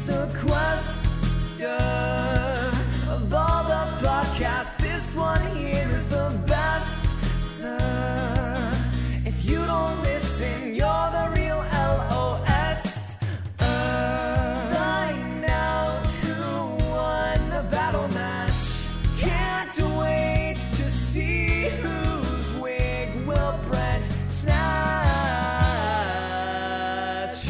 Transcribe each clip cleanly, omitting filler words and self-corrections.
Sequester. Of all the podcasts, this one here is the best, sir. If you don't listen, you're the real LOS. Find out who won the battle match. Can't wait to see whose wig will Brent snatch.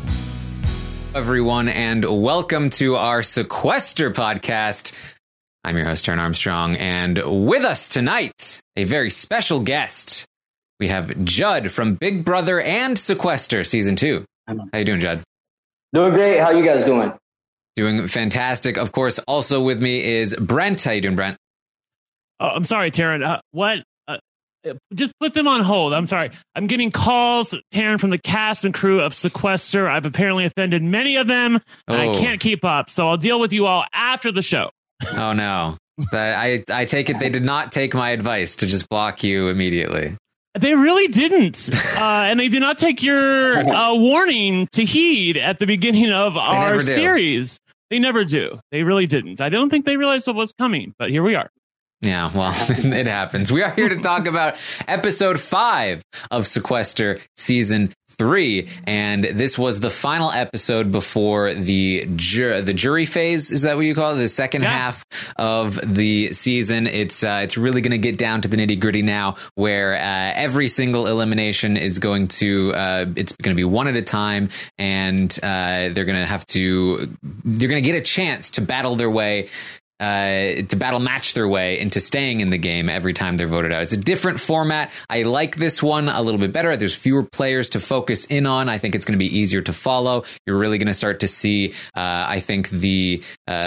Everyone, and welcome to our Sequester podcast. I'm your host, Taryn Armstrong, and with us tonight, a very special guest. We have Judd from Big Brother and Sequester Season 2. How you doing, Judd? Doing great. How you guys doing? Doing fantastic. Of course, also with me is Brent. How you doing, Brent? Oh, I'm sorry, Taryn. What? Just put them on hold. I'm sorry. I'm getting calls, Taryn, from the cast and crew of Sequester. I've apparently offended many of them, and I can't keep up. So I'll deal with you all after the show. Oh, no. I take it they did not take my advice to just block you immediately. They really didn't. And they did not take your warning to heed at the beginning of our series. They never do. They really didn't. I don't think they realized what was coming, but here we are. Yeah, well, it happens. We are here to talk about episode 5 of Sequester Season 3, and this was the final episode before the jury phase. Is that what you call it? The second half of the season. It's really going to get down to the nitty gritty now, where every single elimination is going to it's going to be one at a time, and they're going to get a chance to battle their way. To battle match their way into staying in the game every time they're voted out. It's a different format. I like this one a little bit better. There's fewer players to focus in on. I think it's going to be easier to follow. You're really going to start to see, I think, the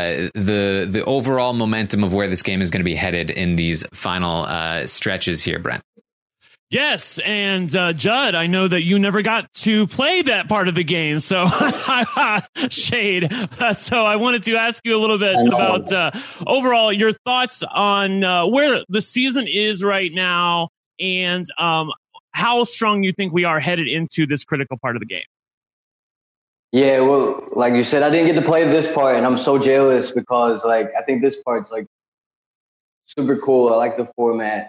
overall momentum of where this game is going to be headed in these final stretches here, Brent. Yes, and Judd, I know that you never got to play that part of the game, so shade. So I wanted to ask you a little bit about overall your thoughts on where the season is right now and how strong you think we are headed into this critical part of the game. Yeah, well, like you said, I didn't get to play this part, and I'm so jealous because, I think this part's, super cool. I like the format,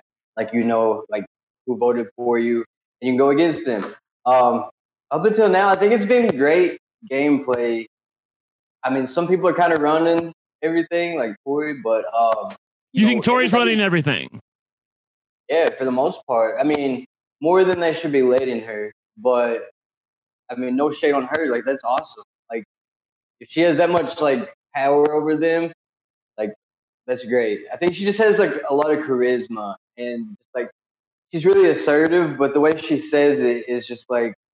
who voted for you, and you can go against them. Up until now, I think it's been great gameplay. I mean, some people are kind of running everything, like Tori, but you think Tori's running everything? Yeah, for the most part. I mean, more than they should be letting her, but I mean, no shade on her. Like, that's awesome. Like, if she has that much power over them, that's great. I think she just has a lot of charisma and just she's really assertive, but the way she says it is just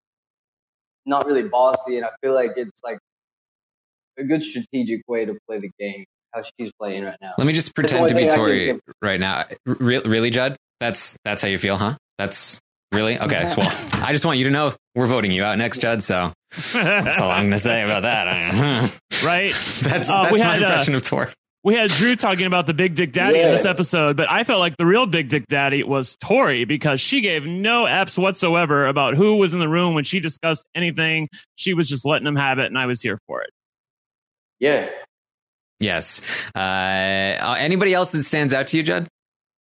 not really bossy, and I feel like it's a good strategic way to play the game, how she's playing right now. Let me just pretend to be Tori right now. Really, Judd? That's how you feel, huh? That's really? Okay, well, I just want you to know we're voting you out next, Judd, so that's all I'm going to say about that. Right? That's my impression of Tori. We had Drew talking about the Big Dick Daddy in this episode, but I felt like the real Big Dick Daddy was Tori because she gave no F's whatsoever about who was in the room when she discussed anything. She was just letting them have it, and I was here for it. Yeah. Yes. Anybody else that stands out to you, Judd?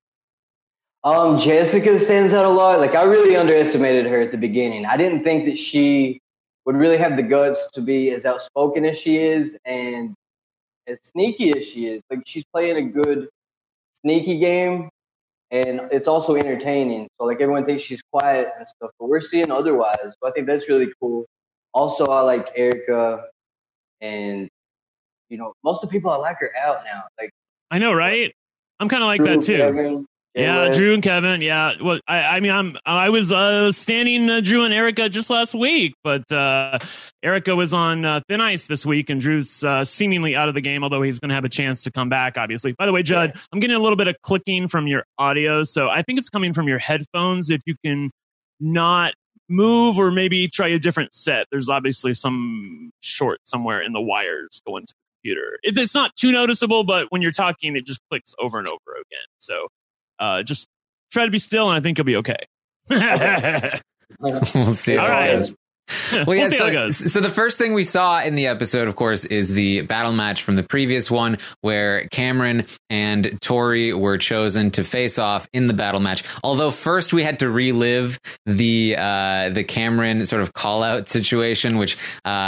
Jessica stands out a lot. I really underestimated her at the beginning. I didn't think that she would really have the guts to be as outspoken as she is and as sneaky as she is. She's playing a good sneaky game, and it's also entertaining. So everyone thinks she's quiet and stuff, but we're seeing otherwise. So I think that's really cool. Also, I like Erica, and most of the people I like are out now. I know, right? I'm kind of like that too. Kevin, yeah, Drew and Kevin. Yeah, well, I was standing Drew and Erica just last week, but Erica was on thin ice this week, and Drew's seemingly out of the game, although he's going to have a chance to come back, obviously. By the way, Judd, I'm getting a little bit of clicking from your audio, so I think it's coming from your headphones. If you can not move or maybe try a different set, there's obviously some short somewhere in the wires going to the computer. It's not too noticeable, but when you're talking, it just clicks over and over again. So just try to be still, and I think you'll be okay. We'll see. All right. Well, yeah, see how it goes. so the first thing we saw in the episode, of course, is the battle match from the previous one where Cameron and Tori were chosen to face off in the battle match. Although first we had to relive the Cameron sort of call out situation, which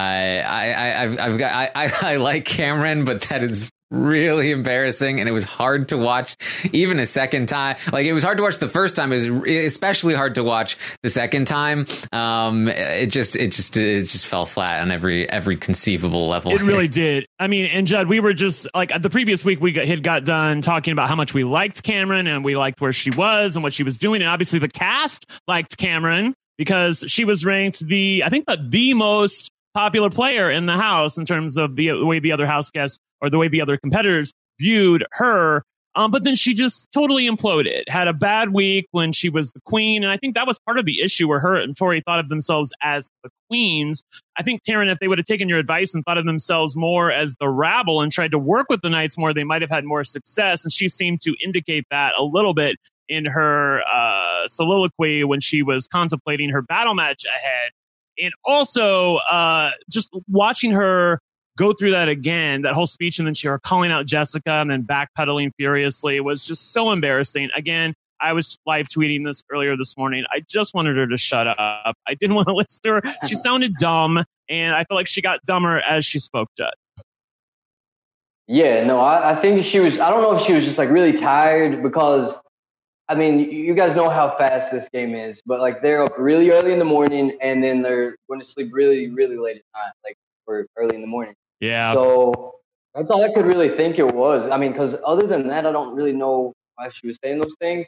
I like Cameron, but that is really embarrassing, and it was hard to watch even a second time. Like, it was hard to watch the first time. It was especially hard to watch the second time. It just fell flat on every conceivable level. It really did. I mean, and Judd, we were just like the previous week we got done talking about how much we liked Cameron and we liked where she was and what she was doing, and obviously the cast liked Cameron because she was ranked the most popular player in the house in terms of the way the other house guests or the way the other competitors viewed her. But then she just totally imploded, had a bad week when she was the queen. And I think that was part of the issue where her and Tori thought of themselves as the queens. I think, Taryn, if they would have taken your advice and thought of themselves more as the rabble and tried to work with the knights more, they might have had more success. And she seemed to indicate that a little bit in her soliloquy when she was contemplating her battle match ahead. And also just watching her go through that again, that whole speech, and then she were calling out Jessica and then backpedaling furiously was just so embarrassing. Again, I was live tweeting this earlier this morning. I just wanted her to shut up. I didn't want to listen to her. She sounded dumb, and I feel like she got dumber as she spoke, Judd. Yeah, no, I think she was, I don't know if she was just like really tired because, I mean, you guys know how fast this game is, but like they're up really early in the morning and then they're going to sleep really, really late at night, like or early in the morning. Yeah. So that's all I could really think it was. I mean, because other than that, I don't really know why she was saying those things.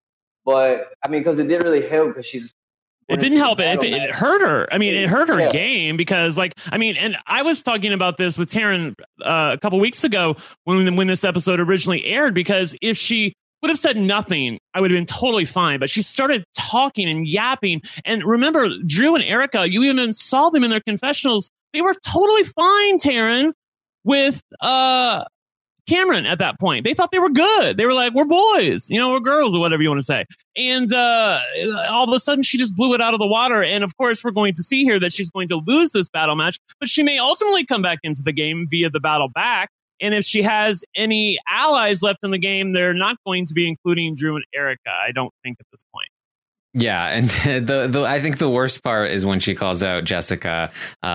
But I mean, because it didn't really help because she's. It didn't help. It hurt her. I mean, it hurt her game because, like, I mean, and I was talking about this with Taryn a couple weeks ago when this episode originally aired, because if she would have said nothing, I would have been totally fine. But she started talking and yapping. And remember, Drew and Erica, you even saw them in their confessionals. They were totally fine, Taryn, with Cameron at that point. They thought they were good. They were like, we're boys, we're girls or whatever you want to say. And all of a sudden, she just blew it out of the water. And of course, we're going to see here that she's going to lose this battle match, but she may ultimately come back into the game via the battle back. And if she has any allies left in the game, they're not going to be including Drew and Erica, I don't think, at this point. Yeah, and I think the worst part is when she calls out Jessica,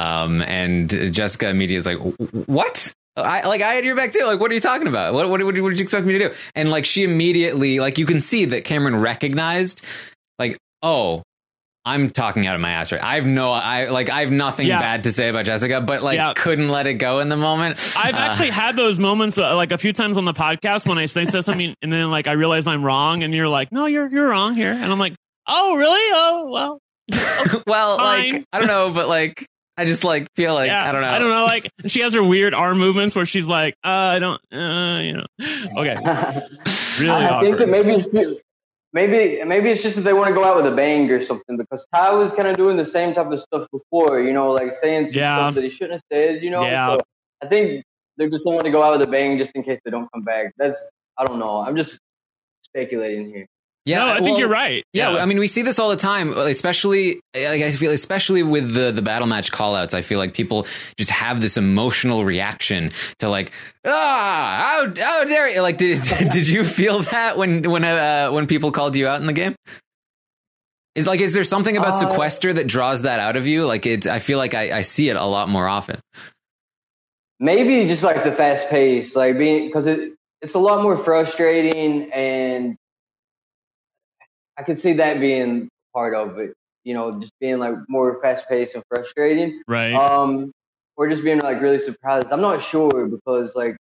and Jessica immediately is like, "What? I had your back too. Like, what are you talking about? What did you expect me to do?" And like, she immediately, like, you can see that Cameron recognized, like, oh, I'm talking out of my ass right. I have nothing bad to say about Jessica, but like couldn't let it go in the moment. I've actually had those moments like a few times on the podcast when I say something and then like I realize I'm wrong, and you're like, no, you're wrong here, and I'm like, oh, really? Oh, well. Well, fine. like, I don't know, but like, I just like feel like, I don't know. Like, she has her weird arm movements where she's like, I don't, Okay. Really I awkward. think that maybe it's just that they want to go out with a bang or something, because Ty was kind of doing the same type of stuff before, like saying some stuff that he shouldn't have said, Yeah. So I think they're just going to go out with a bang just in case they don't come back. I don't know. I'm just speculating here. Yeah, no, I think you're right. Yeah, I mean, we see this all the time, especially, like, I feel, especially with the battle match callouts. I feel like people just have this emotional reaction to like, how dare you? Like, did you feel that when people called you out in the game? Is there something about Sequester that draws that out of you? Like, I feel like I see it a lot more often. Maybe just like the fast pace, like because it's a lot more frustrating, and I could see that being part of it, just being like more fast paced and frustrating. Right. Or just being like really surprised. I'm not sure because like,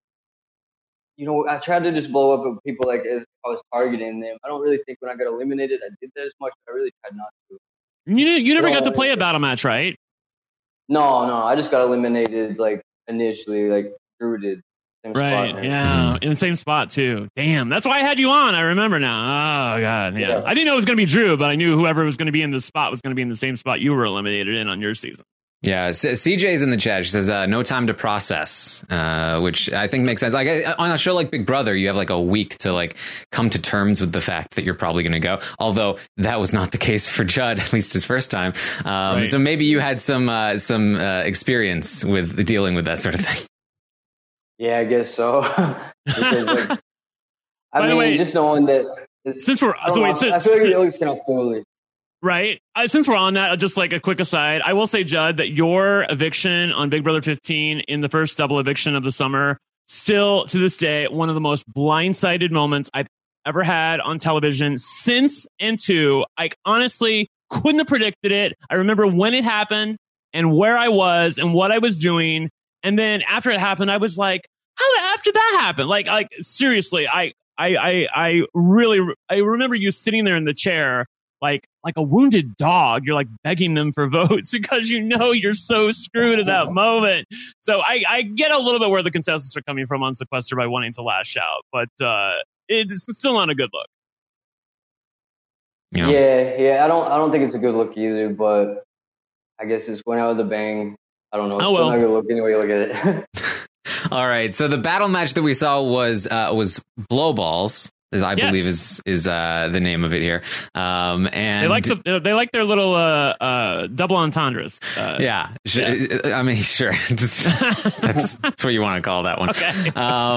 I tried to just blow up at people like as I was targeting them. I don't really think when I got eliminated, I did that as much. I really tried not to. You never got to play a battle match, right? No. I just got eliminated like initially, like Drew did. Right, yeah, in the same spot too. Damn, that's why I had you on. I remember now. Oh god, yeah. I didn't know it was going to be Drew, but I knew whoever was going to be in this spot was going to be in the same spot you were eliminated in on your season. Yeah, CJ's in the chat. She says, no time to process, which I think makes sense. Like on a show like Big Brother, you have like a week to like come to terms with the fact that you're probably going to go. Although that was not the case for Judd, at least his first time. Right. So maybe you had some experience with dealing with that sort of thing. Yeah, I guess so. Because, like, I mean, just knowing that. Since we're I feel like it looks kind of foolish. Right. Since we're on that, just like a quick aside, I will say, Judd, that your eviction on Big Brother 15 in the first double eviction of the summer, still to this day, one of the most blindsided moments I've ever had on television since N2. I honestly couldn't have predicted it. I remember when it happened and where I was and what I was doing. And then after it happened, I was like, how the F did that happen? Like seriously, I remember you sitting there in the chair like a wounded dog. You're like begging them for votes because you know you're so screwed at that moment. So I get a little bit where the contestants are coming from on Sequester by wanting to lash out, but it's still not a good look. Yeah. I don't think it's a good look either, but I guess it's going out with a bang. I don't know. It's still not a good look anyway you look at it. All right. So the battle match that we saw was Blow Balls. I believe is the name of it here. And they like their little double entendres. I mean, sure. that's what you want to call that one. Okay.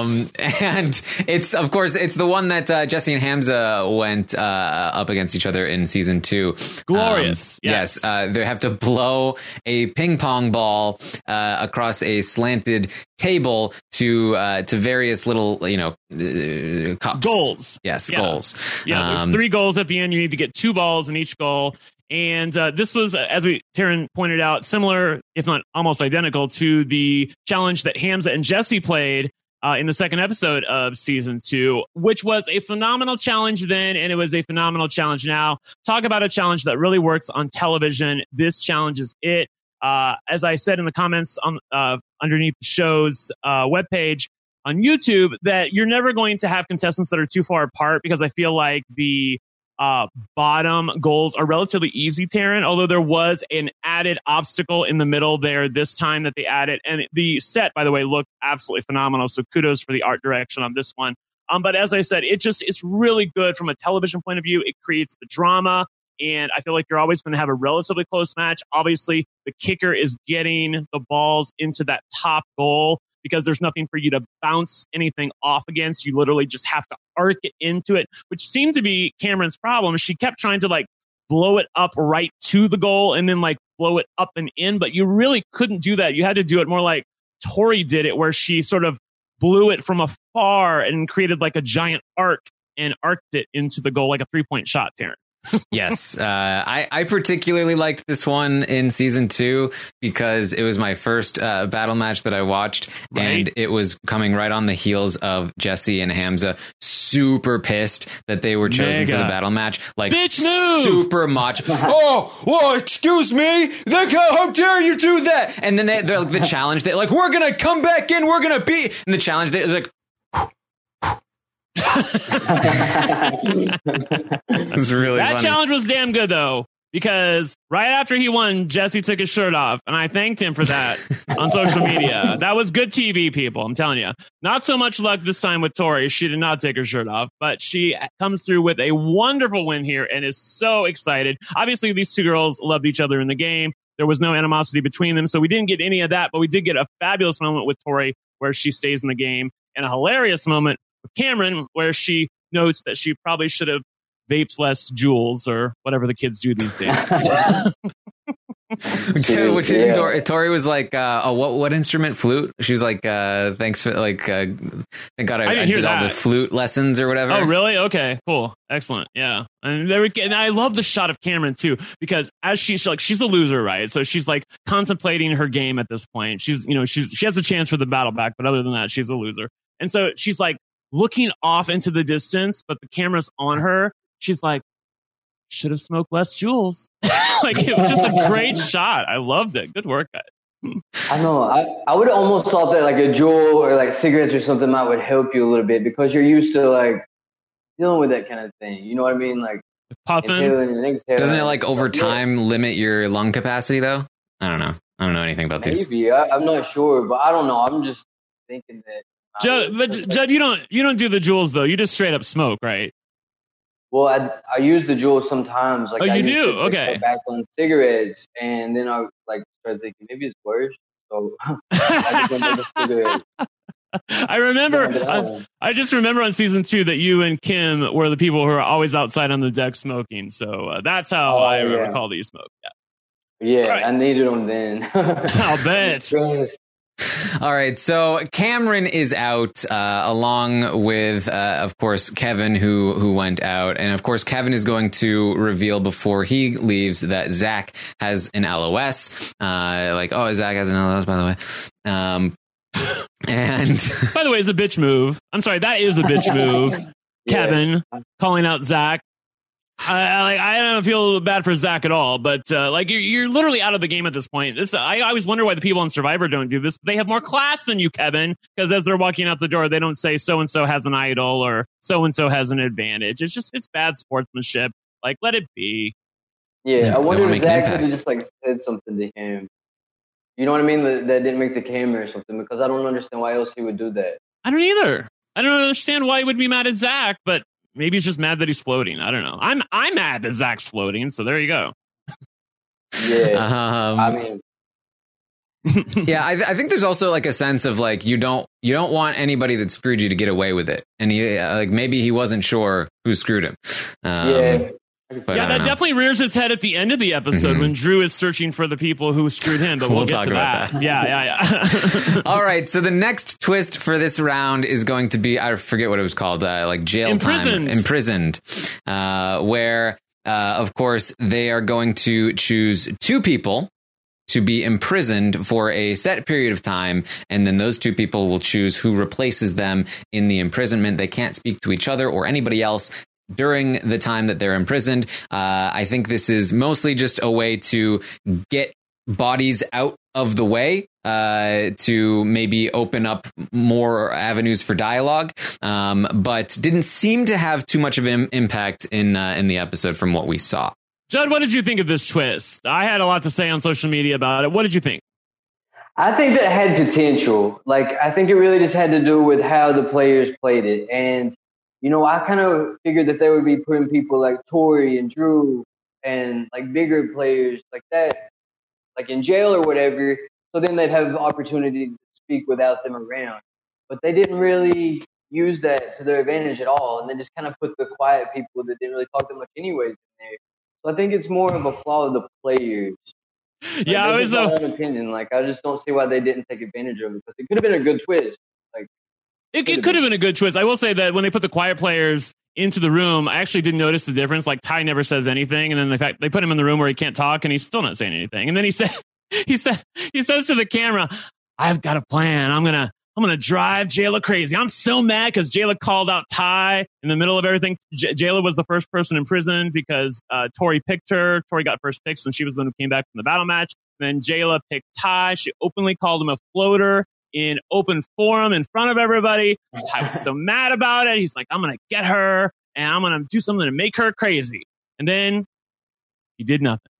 And it's, of course, it's the one that Jesse and Hamza went up against each other in season 2. Glorious. Yes. They have to blow a ping pong ball across a slanted table to various little, cups. Goals. Yes, goals. Yeah, there's 3 goals at the end. You need to get 2 balls in each goal. And this was, as Taryn pointed out, similar, if not almost identical, to the challenge that Hamza and Jesse played in the second episode of season 2, which was a phenomenal challenge then, and it was a phenomenal challenge now. Talk about a challenge that really works on television. This challenge is it. As I said in the comments on underneath the show's webpage on YouTube, that you're never going to have contestants that are too far apart, because I feel like the bottom goals are relatively easy, Taryn, although there was an added obstacle in the middle there this time that they added. And the set, by the way, looked absolutely phenomenal. So kudos for the art direction on this one. But as I said, it's really good from a television point of view. It creates the drama. And I feel like you're always going to have a relatively close match. Obviously, the kicker is getting the balls into that top goal, because there's nothing for you to bounce anything off against. You literally just have to arc it into it, which seemed to be Cameron's problem. She kept trying to blow it up right to the goal and then blow it up and in, but you really couldn't do that. You had to do it more like Tori did it, where she sort of blew it from afar and created a giant arc and arced it into the goal like a 3-point shot, Taryn. Yes. I particularly liked this one in season 2 because it was my first battle match that I watched, and it was coming right on the heels of Jesse and Hamza super pissed that they were chosen for the battle match. Bitch move! Super much. Oh, excuse me? How dare you do that? And then they're the challenge, we're going to come back in, we're going to beat. And the challenge, they're like, It's really that funny. challenge was damn good though, because right after he won, Jesse took his shirt off, and I thanked him for that on social media. That was good TV, people. I'm telling you. Not so much luck this time with Tori. She did not take her shirt off, but she comes through with a wonderful win here and is so excited. Obviously, these two girls loved each other in the game. There was no animosity between them, so we didn't get any of that, but we did get a fabulous moment with Tori where she stays in the game, and a hilarious moment with Cameron where she notes that she probably should have vaped less Juuls or whatever the kids do these days. Tori was like, what instrument? Flute? She was like, thanks for thank God I did all the flute lessons or whatever. Oh, really? Okay, cool. Excellent. Yeah. And I love the shot of Cameron too, because as she's a loser, right? So she's contemplating her game at this point. She has a chance for the battle back, but other than that, she's a loser. And so she's looking off into the distance, but the camera's on her. She's like, should have smoked less Juuls. It was just a great shot. I loved it. Good work, guys. I know. I would have almost thought that a Juul or cigarettes or something would help you a little bit, because you're used to dealing with that kind of thing. You know what I mean? Puffing. Doesn't it over time limit your lung capacity though? I don't know. I don't know anything about these. Maybe I'm not sure, but I don't know. I'm just thinking that. Judd, you don't do the jewels though. You just straight up smoke, right? Well, I use the jewels sometimes. Like, oh, I you used do? to Okay. cut back on cigarettes, and then I like started thinking maybe it's worse. So I just went back to cigarettes. I remember. I just remember on season 2 that you and Kim were the people who are always outside on the deck smoking. So that's how I recall that you smoke. Yeah, right. I needed them then. I'll bet. All right, so Cameron is out, along with, of course, Kevin, who went out, and of course, Kevin is going to reveal before he leaves that Zach has an LOS. Zach has an LOS, by the way. And by the way, it's a bitch move. I'm sorry, that is a bitch move. Kevin calling out Zach. I don't feel bad for Zach at all, but you're literally out of the game at this point. I always wonder why the people on Survivor don't do this. But they have more class than you, Kevin, because as they're walking out the door, they don't say so and so has an idol or so and so has an advantage. It's bad sportsmanship. Like, let it be. Yeah, I wonder if Zach could have just said something to him. You know what I mean? That didn't make the camera or something, because I don't understand why else he would do that. I don't either. I don't understand why he would be mad at Zach, but maybe he's just mad that he's floating. I don't know. I'm mad that Zach's floating, so there you go. Yeah. I mean, yeah, I think there's also like a sense of like you don't want anybody that screwed you to get away with it, and he maybe he wasn't sure who screwed him. That definitely rears its head at the end of the episode when Drew is searching for the people who screwed him. But we'll get talk to about that. Yeah. All right. So the next twist for this round is going to be, I forget what it was called, like jail time, imprisoned, where of course they are going to choose 2 people to be imprisoned for a set period of time, and then those 2 people will choose who replaces them in the imprisonment. They can't speak to each other or anybody else during the time that they're imprisoned. I think this is mostly just a way to get bodies out of the way, to maybe open up more avenues for dialogue, but didn't seem to have too much of an impact in the episode from what we saw. Judd, what did you think of this twist? I had a lot to say on social media about it. What did you think? I think that had potential. Like, I think it really just had to do with how the players played it. And you know, I kind of figured that they would be putting people like Tori and Drew and like bigger players like that, like in jail or whatever. So then they'd have the opportunity to speak without them around. But they didn't really use that to their advantage at all. And they just kind of put the quiet people that didn't really talk that much anyways in there. So I think it's more of a flaw of the players. Yeah, I was my own opinion. Like, I just don't see why they didn't take advantage of it, because it could have been a good twist. Like, it could have been a good twist. I will say that when they put the quiet players into the room, I actually didn't notice the difference. Like, Ty never says anything, and then the fact they put him in the room where he can't talk, and he's still not saying anything. And then he says to the camera, "I've got a plan. I'm gonna drive Jayla crazy. I'm so mad because Jayla called out Ty in the middle of everything. Jayla was the first person in prison because Tori picked her. Tori got first picks, and she was the one who came back from the battle match. And then Jayla picked Ty. She openly called him a floater in open forum in front of everybody. Ty was so mad about it. He's like, I'm going to get her, and I'm going to do something to make her crazy. And then he did nothing.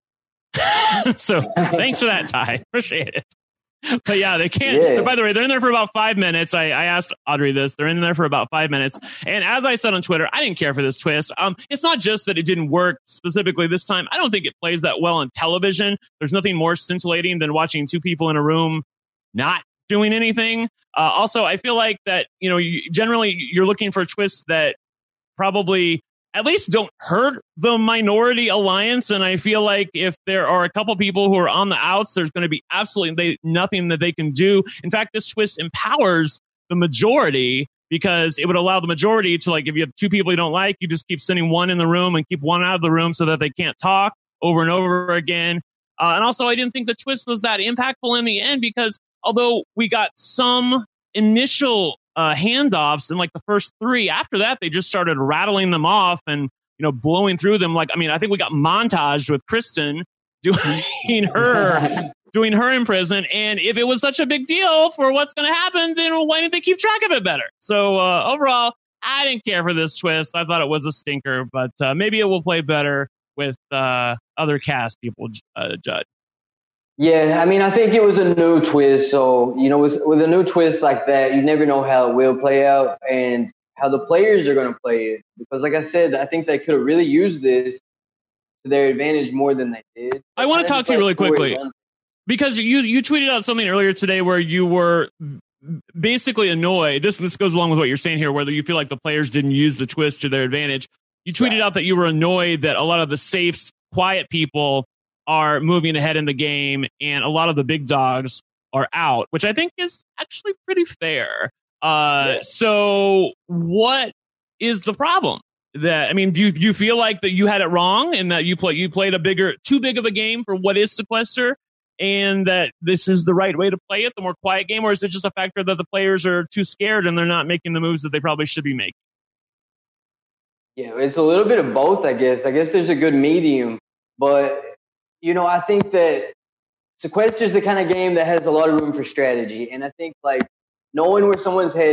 So thanks for that, Ty. Appreciate it. But yeah, they can't. Yeah. By the way, they're in there for about 5 minutes. I asked Audrey this. They're in there for about 5 minutes. And as I said on Twitter, I didn't care for this twist. It's not just that it didn't work specifically this time. I don't think it plays that well on television. There's nothing more scintillating than watching 2 people in a room not doing anything. Also, I feel like that, generally you're looking for twists that probably at least don't hurt the minority alliance. And I feel like if there are a couple people who are on the outs, there's going to be absolutely nothing that they can do. In fact, this twist empowers the majority, because it would allow the majority to, like, if you have 2 people you don't like, you just keep sending one in the room and keep one out of the room so that they can't talk over and over again. And also, I didn't think the twist was that impactful in the end, because although we got some initial handoffs in like the first 3, after that they just started rattling them off and blowing through them. Like, I mean, I think we got montaged with Kristen doing her in prison. And if it was such a big deal for what's going to happen, then why didn't they keep track of it better? So overall, I didn't care for this twist. I thought it was a stinker, but maybe it will play better with other cast people, Judd. Yeah, I mean, I think it was a new twist. So, with a new twist like that, you never know how it will play out and how the players are going to play it. Because, like I said, I think they could have really used this to their advantage more than they did. I want to talk to you really quickly because you tweeted out something earlier today where you were basically annoyed. This goes along with what you're saying here, whether you feel like the players didn't use the twist to their advantage. You tweeted out that you were annoyed that a lot of the safe, quiet people are moving ahead in the game and a lot of the big dogs are out, which I think is actually pretty fair. So what is the problem? Do you feel like that you had it wrong and that you played too big of a game for what is Sequester, and that this is the right way to play it, the more quiet game, or is it just a factor that the players are too scared and they're not making the moves that they probably should be making? Yeah, it's a little bit of both, I guess. I guess there's a good medium, but I think that Sequester is the kind of game that has a lot of room for strategy, and I think like knowing where someone's head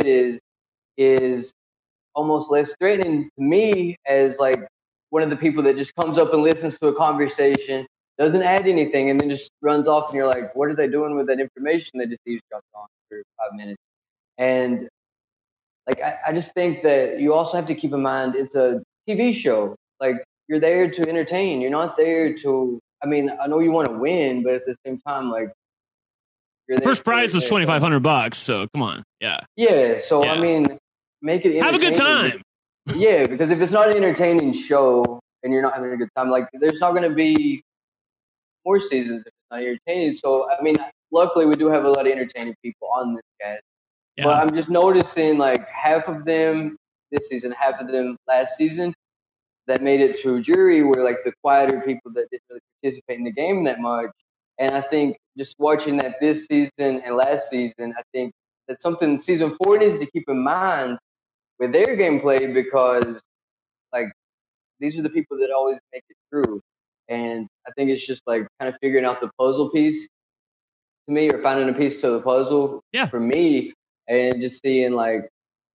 is almost less threatening to me as like one of the people that just comes up and listens to a conversation, doesn't add anything, and then just runs off, and you're like, what are they doing with that information they just eavesdropped on for 5 minutes? And like I just think that you also have to keep in mind it's a TV show. Like you're there to entertain. You're not there to. I mean, I know you want to win, but at the same time, like you're there. First prize is $2,500, so come on, yeah. Yeah, so I mean, make it have a good time. Yeah, because if it's not an entertaining show and you're not having a good time, like there's not going to be more seasons if it's not entertaining. So I mean, luckily we do have a lot of entertaining people on this cast. Yeah. But I'm just noticing like half of them this season, half of them last season that made it through jury were like the quieter people that didn't really participate in the game that much. And I think just watching that this season and last season, I think that's something season 4 needs to keep in mind with their gameplay, because like these are the people that always make it through. And I think it's just like kind of figuring out the puzzle piece to me, or finding a piece to the puzzle for me, and just seeing like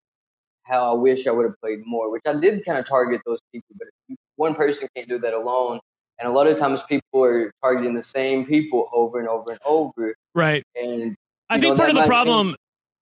how I wish I would have played more, which I did kind of target those people, but one person can't do that alone. And a lot of times people are targeting the same people over and over and over. Right. And I think part of the problem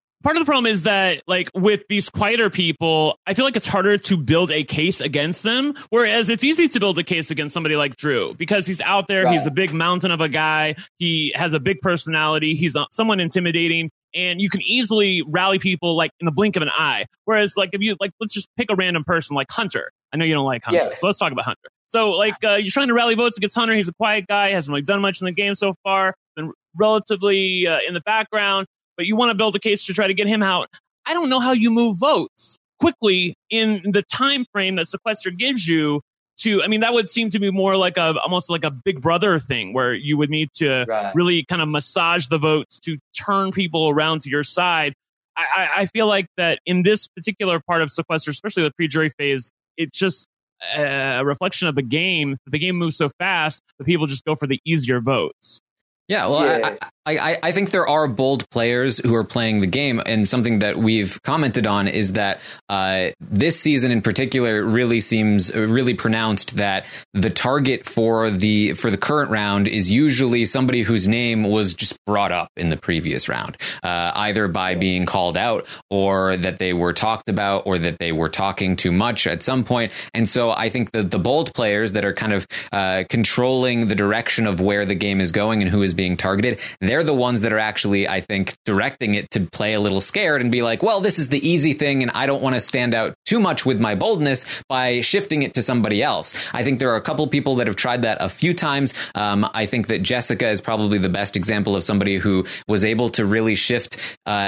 is that like with these quieter people, I feel like it's harder to build a case against them. Whereas it's easy to build a case against somebody like Drew because he's out there. Right. He's a big mountain of a guy. He has a big personality. He's someone intimidating. And you can easily rally people like in the blink of an eye. Whereas like if you like, let's just pick a random person like Hunter. I know you don't like Hunter, so let's talk about Hunter. So like you're trying to rally votes against Hunter. He's a quiet guy, hasn't really done much in the game so far, been relatively in the background, but you want to build a case to try to get him out. I don't know how you move votes quickly in the time frame that Sequester gives you. That would seem to be more like almost like a Big Brother thing where you would need to really kind of massage the votes to turn people around to your side. I feel like that in this particular part of Sequester, especially the pre-jury phase, it's just a reflection of the game. The game moves so fast that people just go for the easier votes. Yeah, well, I think there are bold players who are playing the game, and something that we've commented on is that this season in particular really seems really pronounced that the target for the current round is usually somebody whose name was just brought up in the previous round, either by being called out or that they were talked about or that they were talking too much at some point. And so I think that the bold players that are kind of controlling the direction of where the game is going and who is being targeted, they're the ones that are actually, I think, directing it to play a little scared and be like, well, this is the easy thing and I don't want to stand out too much with my boldness by shifting it to somebody else. I think there are a couple people that have tried that a few times. I think that Jessica is probably the best example of somebody who was able to really shift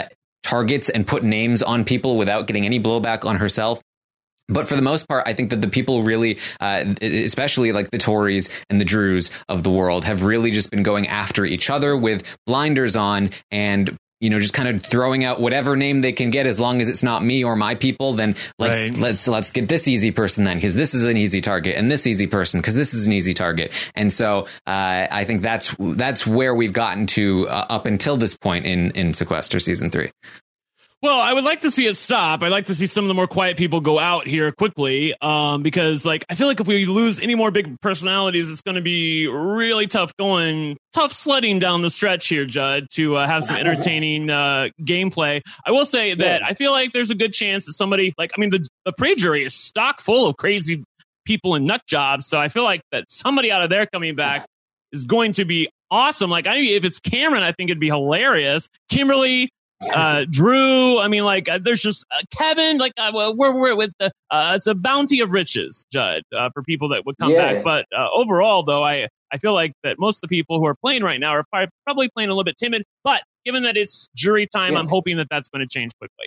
targets and put names on people without getting any blowback on herself. But for the most part, I think that the people really, especially like the Tories and the Drews of the world, have really just been going after each other with blinders on and, just kind of throwing out whatever name they can get. As long as it's not me or my people, then let's get this easy person then, because this is an easy target, and this easy person because this is an easy target. And so I think that's where we've gotten to up until this point in Sequester season 3. Well, I would like to see it stop. I'd like to see some of the more quiet people go out here quickly, because like I feel like if we lose any more big personalities, it's going to be really tough sledding down the stretch here, Judd, to have some entertaining gameplay. I will say that I feel like there's a good chance that somebody the pre-jury is stock full of crazy people and nut jobs, so I feel like that somebody out of there coming back is going to be awesome. Like if it's Cameron, I think it'd be hilarious. Kimberly. Drew, there's just Kevin, we're with the it's a bounty of riches, Judd, for people that would come back. But overall, though, I feel like that most of the people who are playing right now are probably playing a little bit timid. But given that it's jury time, I'm hoping that that's going to change quickly.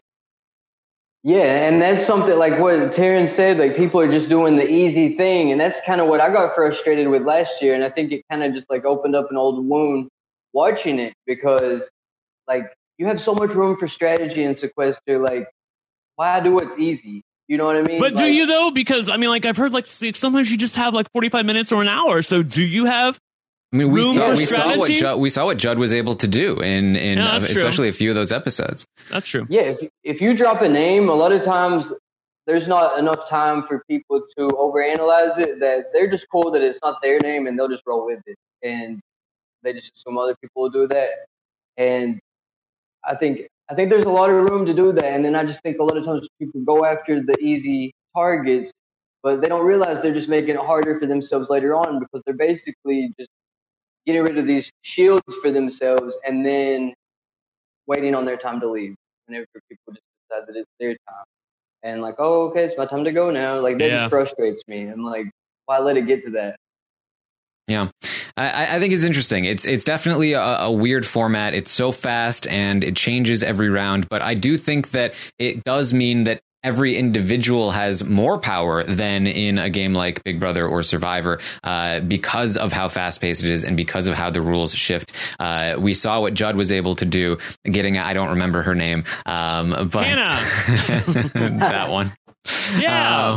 Yeah, and that's something like what Taryn said, like people are just doing the easy thing. And that's kind of what I got frustrated with last year. And I think it kind of just like opened up an old wound watching it, because like, you have so much room for strategy in Sequester. Like, why do what's easy? You know what I mean? But do you though? Because I've heard sometimes you just have 45 minutes or an hour. So do you have? We saw what Judd was able to do in especially a few of those episodes. That's true. Yeah, if you drop a name, a lot of times there's not enough time for people to overanalyze it. That they're just cool that it's not their name and they'll just roll with it, and they just assume other people will do that. And I think there's a lot of room to do that, and then I just think a lot of times people go after the easy targets, but they don't realize they're just making it harder for themselves later on, because they're basically just getting rid of these shields for themselves and then waiting on their time to leave. Whenever people just decide that it's their time, and like, oh, okay, it's my time to go now. Like that just frustrates me. I'm like, why let it get to that? Yeah, I think it's interesting. It's definitely a weird format. It's so fast and it changes every round. But I do think that it does mean that every individual has more power than in a game like Big Brother or Survivor, because of how fast paced it is and because of how the rules shift. We saw what Judd was able to do getting, I don't remember her name, but Hannah. that one. Yeah.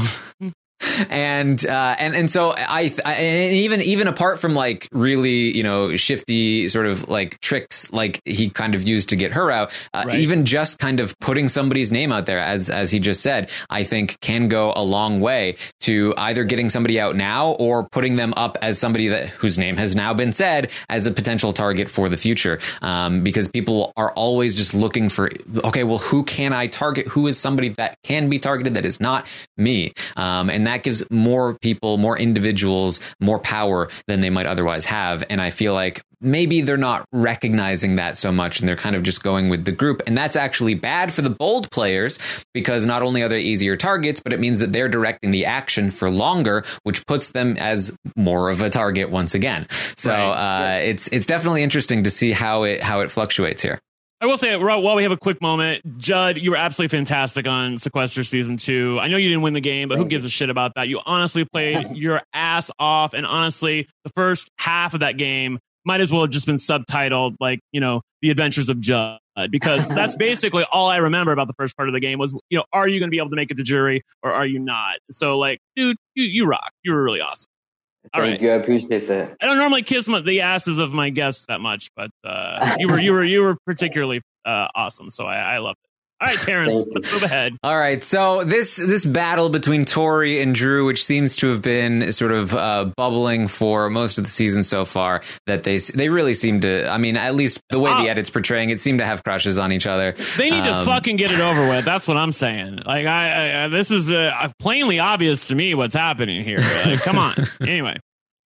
And so even apart from like really, shifty sort of like tricks like he kind of used to get her out, even just kind of putting somebody's name out there, as he just said, I think can go a long way to either getting somebody out now or putting them up as somebody whose name has now been said as a potential target for the future. Because people are always just looking for, okay, well, who can I target? Who is somebody that can be targeted that is not me? And that gives more people, more individuals, more power than they might otherwise have. And I feel like maybe they're not recognizing that so much, and they're kind of just going with the group. And that's actually bad for the bold players, because not only are they easier targets, but it means that they're directing the action for longer, which puts them as more of a target once again. So it's definitely interesting to see how it fluctuates here. I will say, while we have a quick moment, Judd, you were absolutely fantastic on Sequester Season 2. I know you didn't win the game, but who gives a shit about that? You honestly played your ass off, and honestly, the first half of that game might as well have just been subtitled, like, The Adventures of Judd, because that's basically all I remember about the first part of the game was, are you going to be able to make it to jury or are you not? So, like, dude, you rock. You were really awesome. Thank you. I appreciate that. I don't normally kiss the asses of my guests that much, but you were particularly awesome. So I loved it. All right, Taryn, let's move ahead. All right, so this battle between Tori and Drew, which seems to have been sort of bubbling for most of the season so far, that they really seem to, I mean, at least the way the edit's portraying it, seem to have crushes on each other. They need to fucking get it over with. That's what I'm saying. Like, I this is plainly obvious to me what's happening here. Come on. Anyway.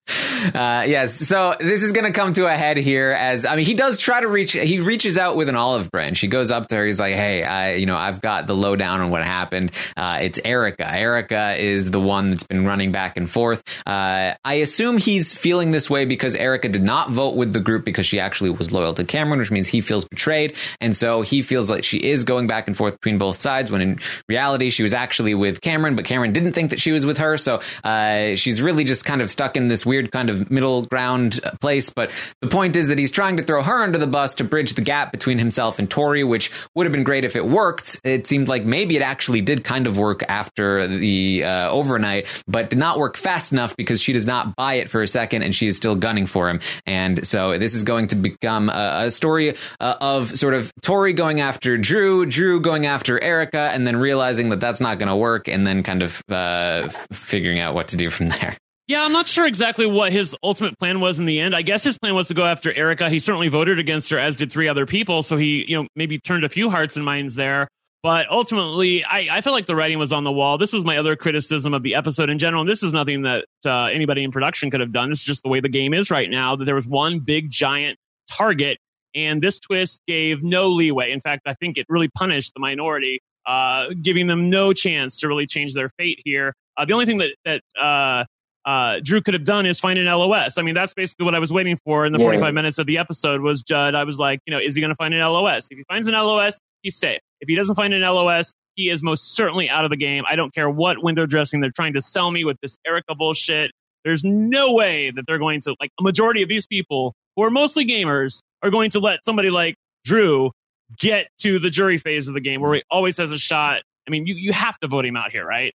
Yes. So this is going to come to a head here he does try to he reaches out with an olive branch. He goes up to her. He's like, hey, I've got the lowdown on what happened. It's Erica. Erica is the one that's been running back and forth. I assume he's feeling this way because Erica did not vote with the group because she actually was loyal to Cameron, which means he feels betrayed. And so he feels like she is going back and forth between both sides, when in reality, she was actually with Cameron, but Cameron didn't think that she was with her. So she's really just kind of stuck in this weird weird kind of middle ground place. But the point is that he's trying to throw her under the bus to bridge the gap between himself and Tori, which would have been great if it worked. It seemed like maybe it actually did kind of work after the overnight, but did not work fast enough because she does not buy it for a second and she is still gunning for him. And so this is going to become a story of sort of Tori going after Drew going after Erica, and then realizing that that's not going to work, and then kind of figuring out what to do from there. Yeah, I'm not sure exactly what his ultimate plan was in the end. I guess his plan was to go after Erica. He certainly voted against her, as did 3 other people. So he, maybe turned a few hearts and minds there. But ultimately, I feel like the writing was on the wall. This was my other criticism of the episode in general. And this is nothing that anybody in production could have done. This is just the way the game is right now, that there was one big giant target. And this twist gave no leeway. In fact, I think it really punished the minority, giving them no chance to really change their fate here. The only thing that Drew could have done is find an LOS. I mean, that's basically what I was waiting for in the 45 minutes of the episode was Judd. I was like, is he going to find an LOS? If he finds an LOS, he's safe. If he doesn't find an LOS, he is most certainly out of the game. I don't care what window dressing they're trying to sell me with this Erica bullshit. There's no way that they're going to, like, a majority of these people who are mostly gamers are going to let somebody like Drew get to the jury phase of the game where he always has a shot. I mean, you have to vote him out here, right?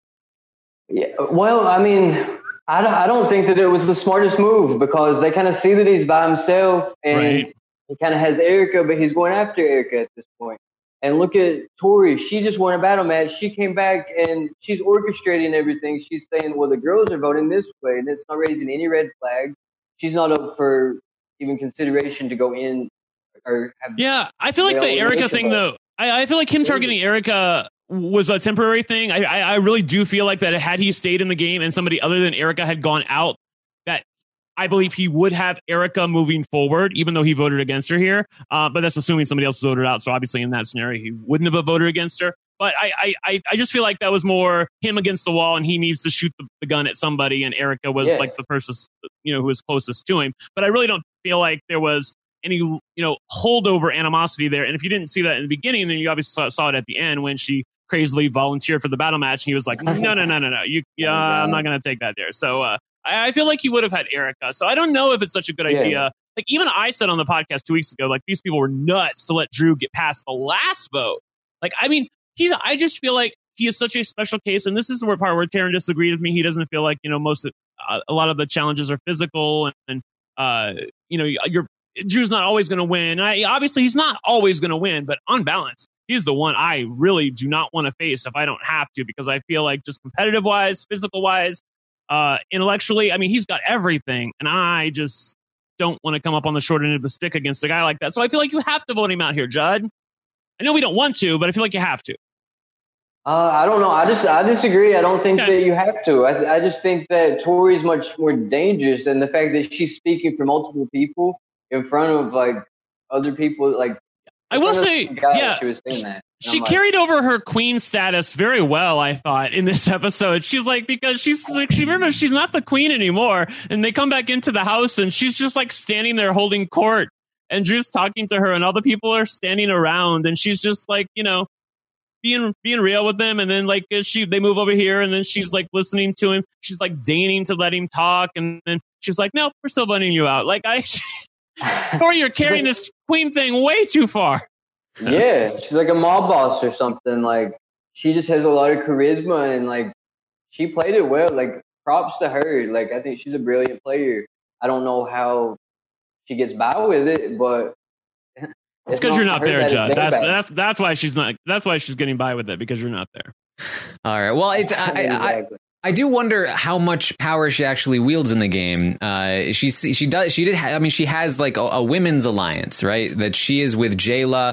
Yeah. Well, I mean, I don't think that it was the smartest move because they kind of see that he's by himself and he kind of has Erica, but he's going after Erica at this point. And look at Tori. She just won a battle match. She came back and she's orchestrating everything. She's saying, well, the girls are voting this way, and it's not raising any red flag. She's not up for even consideration to go in or have. Yeah, I feel like the Erica thing, though, I feel like him targeting Erica was a temporary thing. I really do feel like that had he stayed in the game and somebody other than Erica had gone out, that I believe he would have Erica moving forward, even though he voted against her here. But that's assuming somebody else voted out. So obviously in that scenario, he wouldn't have voted against her. But I just feel like that was more him against the wall and he needs to shoot the gun at somebody. And Erica was like the person, who was closest to him. But I really don't feel like there was any, holdover animosity there. And if you didn't see that in the beginning, then you obviously saw it at the end when she crazily volunteered for the battle match. And he was like, no. I'm not going to take that there. So I feel like he would have had Erica. So I don't know if it's such a good idea. Like, even I said on the podcast 2 weeks ago, like, these people were nuts to let Drew get past the last vote. Like, I mean, I just feel like he is such a special case. And this is the part where Taryn disagreed with me. He doesn't feel like, a lot of the challenges are physical and Drew's not always going to win. Obviously, he's not always going to win, but on balance, he's the one I really do not want to face if I don't have to, because I feel like just competitive wise, physical wise, intellectually, I mean, he's got everything. And I just don't want to come up on the short end of the stick against a guy like that. So I feel like you have to vote him out here, Judd. I know we don't want to, but I feel like you have to. I don't know. I disagree. I don't think that you have to. I just think that Tori's much more dangerous, and the fact that she's speaking for multiple people in front of like other people, like I will say, she was saying that. She carried over her queen status very well, I thought, in this episode. She's like, because she's like, remember, she's not the queen anymore, and they come back into the house, and she's just like standing there holding court, and Drew's talking to her, and all the people are standing around, and she's just like, being real with them, and then like they move over here, and then she's like listening to him. She's like deigning to let him talk, and then she's like, "No, we're still voting you out." Like, or you're carrying this queen thing way too far. Yeah, she's like a mob boss or something. Like, she just has a lot of charisma, and like she played it well. Like, props to her. Like, I think she's a brilliant player. I don't know how she gets by with it, but. It's because you're not there, Judd. That's why she's not. That's why she's getting by with it, because you're not there. All right. Well, it's I do wonder how much power she actually wields in the game. She has like a women's alliance, right? That she is with Jayla,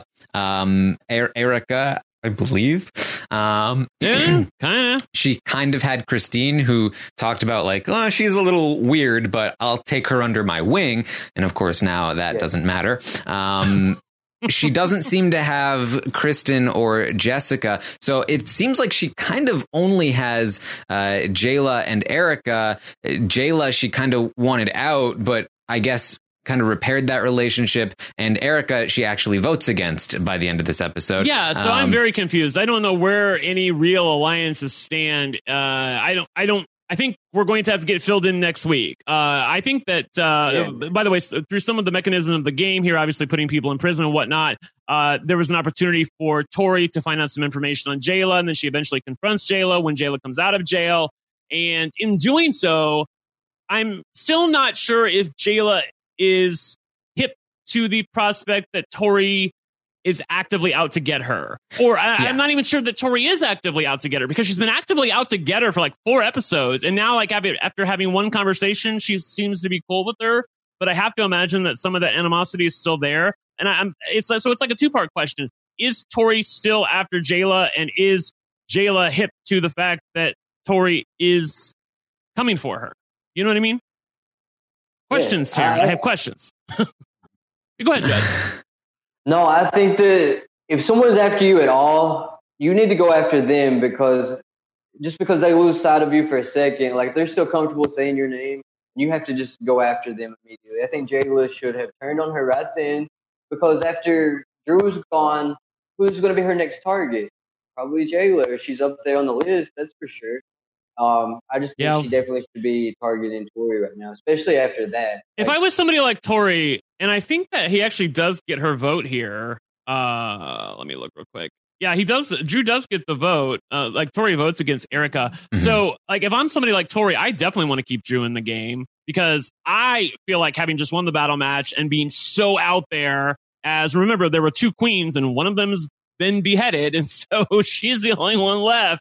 Erica, I believe. Yeah, kind of. She kind of had Christine, who talked about like, oh, she's a little weird, but I'll take her under my wing. And of course, now that doesn't matter. She doesn't seem to have Kristen or Jessica. So it seems like she kind of only has Jayla and Erica. Jayla, she kind of wanted out, but I guess kind of repaired that relationship. And Erica, she actually votes against by the end of this episode. Yeah, so I'm very confused. I don't know where any real alliances stand. I don't I think we're going to have to get filled in next week. I think that, by the way, through some of the mechanism of the game here, obviously putting people in prison and whatnot, there was an opportunity for Tori to find out some information on Jayla, and then she eventually confronts Jayla when Jayla comes out of jail. And in doing so, I'm still not sure if Jayla is hip to the prospect that Tori is actively out to get her. Or I'm not even sure that Tori is actively out to get her, because she's been actively out to get her for like 4 episodes. And now, like, after having one conversation, she seems to be cool with her. But I have to imagine that some of that animosity is still there. And it's like a 2-part question. Is Tori still after Jayla? And is Jayla hip to the fact that Tori is coming for her? You know what I mean? Questions here. I have questions. Go ahead, Judge. No, I think that if someone's after you at all, you need to go after them, because just because they lose sight of you for a second, like, they're still comfortable saying your name, you have to just go after them immediately. I think Jayla should have turned on her right then, because after Drew's gone, who's going to be her next target? Probably Jayla. She's up there on the list, that's for sure. I just think she definitely should be targeting Tori right now, especially after that. If I was somebody like Tori, and I think that he actually does get her vote here. Let me look real quick. Yeah, he does. Drew does get the vote. Like, Tori votes against Erica. Mm-hmm. So, like, if I'm somebody like Tori, I definitely want to keep Drew in the game, because I feel like having just won the battle match and being so out there, as remember, there were 2 queens and one of them's been beheaded, and so she's the only one left.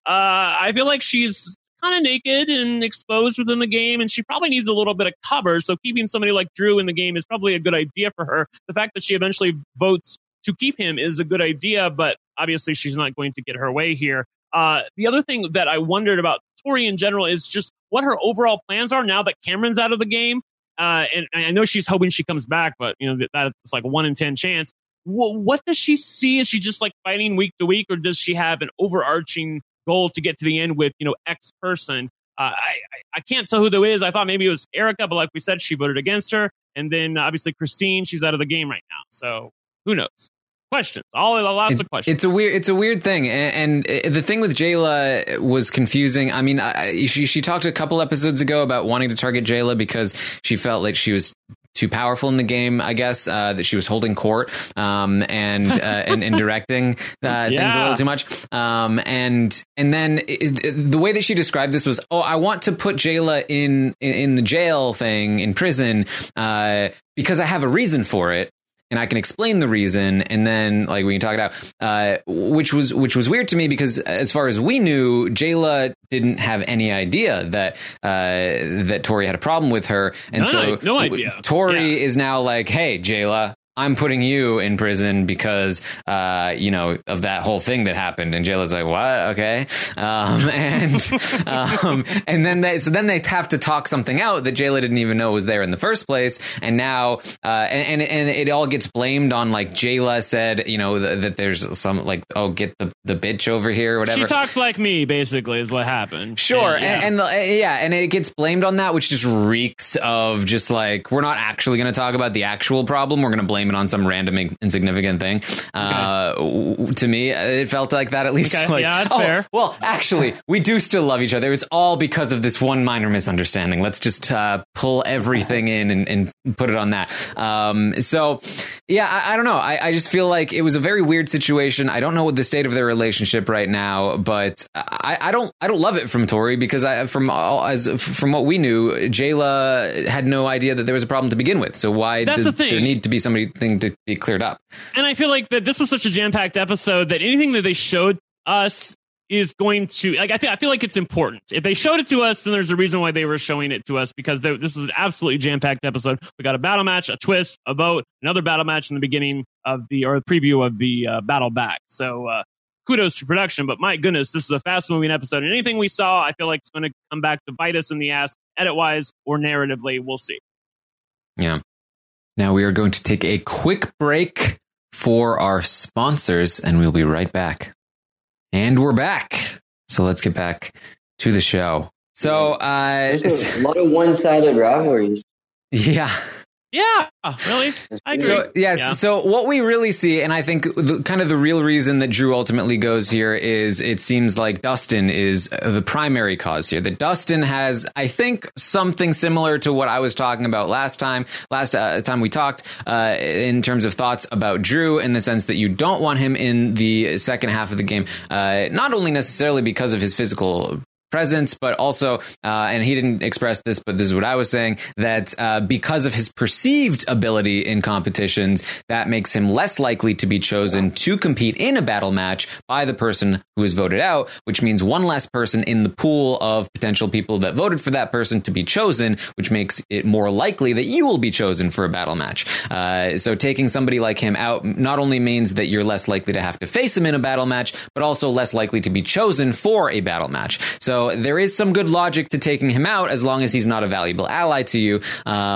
I feel like she's kind of naked and exposed within the game, and she probably needs a little bit of cover. So keeping somebody like Drew in the game is probably a good idea for her. The fact that she eventually votes to keep him is a good idea, but obviously she's not going to get her way here. The other thing that I wondered about Tori in general is just what her overall plans are now that Cameron's out of the game. And I know she's hoping she comes back, but you know that's like a 1 in 10 chance. What does she see? Is she just like fighting week to week, or does she have an overarching goal to get to the end with, X person? I can't tell who there is. I thought maybe it was Erica, but like we said, she voted against her. And then obviously Christine, she's out of the game right now. So who knows? Questions. Lots of questions. It's a weird thing, and the thing with Jayla was confusing. I mean, she talked a couple episodes ago about wanting to target Jayla because she felt like she was too powerful in the game, I guess, that she was holding court, and directing things a little too much. And then the way that she described this was, I want to put Jayla in the jail thing, in prison, because I have a reason for it. And I can explain the reason, and then like we can talk it out, which was weird to me, because as far as we knew, Jayla didn't have any idea that Tori had a problem with her, and no idea. Tori is now like, "Hey, Jayla, I'm putting you in prison because, of that whole thing that happened." And Jayla's like, "What? Okay." And then they have to talk something out that Jayla didn't even know was there in the first place. And now, and it all gets blamed on, like, Jayla said, that there's some, like, get the bitch over here or whatever. She talks like me, basically, is what happened. Sure. And it gets blamed on that, which just reeks of just like, we're not actually going to talk about the actual problem. We're going to blame it on some random insignificant thing. To me, it felt like that, at least. Okay. Like, yeah, that's fair. Well, actually, we do still love each other. It's all because of this one minor misunderstanding. Let's just pull everything in and put it on that. So, yeah, I don't know. I just feel like it was a very weird situation. I don't know what the state of their relationship right now, but I don't love it from Tori, because from what we knew, Jayla had no idea that there was a problem to begin with. So why does there need to be something to be cleared up? And I feel like that this was such a jam-packed episode that anything that they showed us is going to, like, I feel like it's important. If they showed it to us, then there's a reason why they were showing it to us, because this was an absolutely jam-packed episode. We got a battle match, a twist, a vote, another battle match in the beginning of the preview of the battle back. So kudos to production, but my goodness, this is a fast-moving episode. And anything we saw, I feel like it's going to come back to bite us in the ass, edit-wise or narratively. We'll see. Yeah. Now we are going to take a quick break for our sponsors, and we'll be right back. And we're back. So let's get back to the show. So there's a lot of one-sided rivalries. Yeah. Yeah, really? I agree. So yes, Yeah. so what we really see, and I think kind of the real reason that Drew ultimately goes here is it seems like Dustin is the primary cause here. That Dustin has, I think, something similar to what I was talking about last time we talked in terms of thoughts about Drew, in the sense that you don't want him in the second half of the game, not only necessarily because of his physical presence, but also, and he didn't express this, but this is what I was saying, that because of his perceived ability in competitions, that makes him less likely to be chosen to compete in a battle match by the person who is voted out, which means one less person in the pool of potential people that voted for that person to be chosen, which makes it more likely that you will be chosen for a battle match. So taking somebody like him out not only means that you're less likely to have to face him in a battle match, but also less likely to be chosen for a battle match. So there is some good logic to taking him out as long as he's not a valuable ally to you.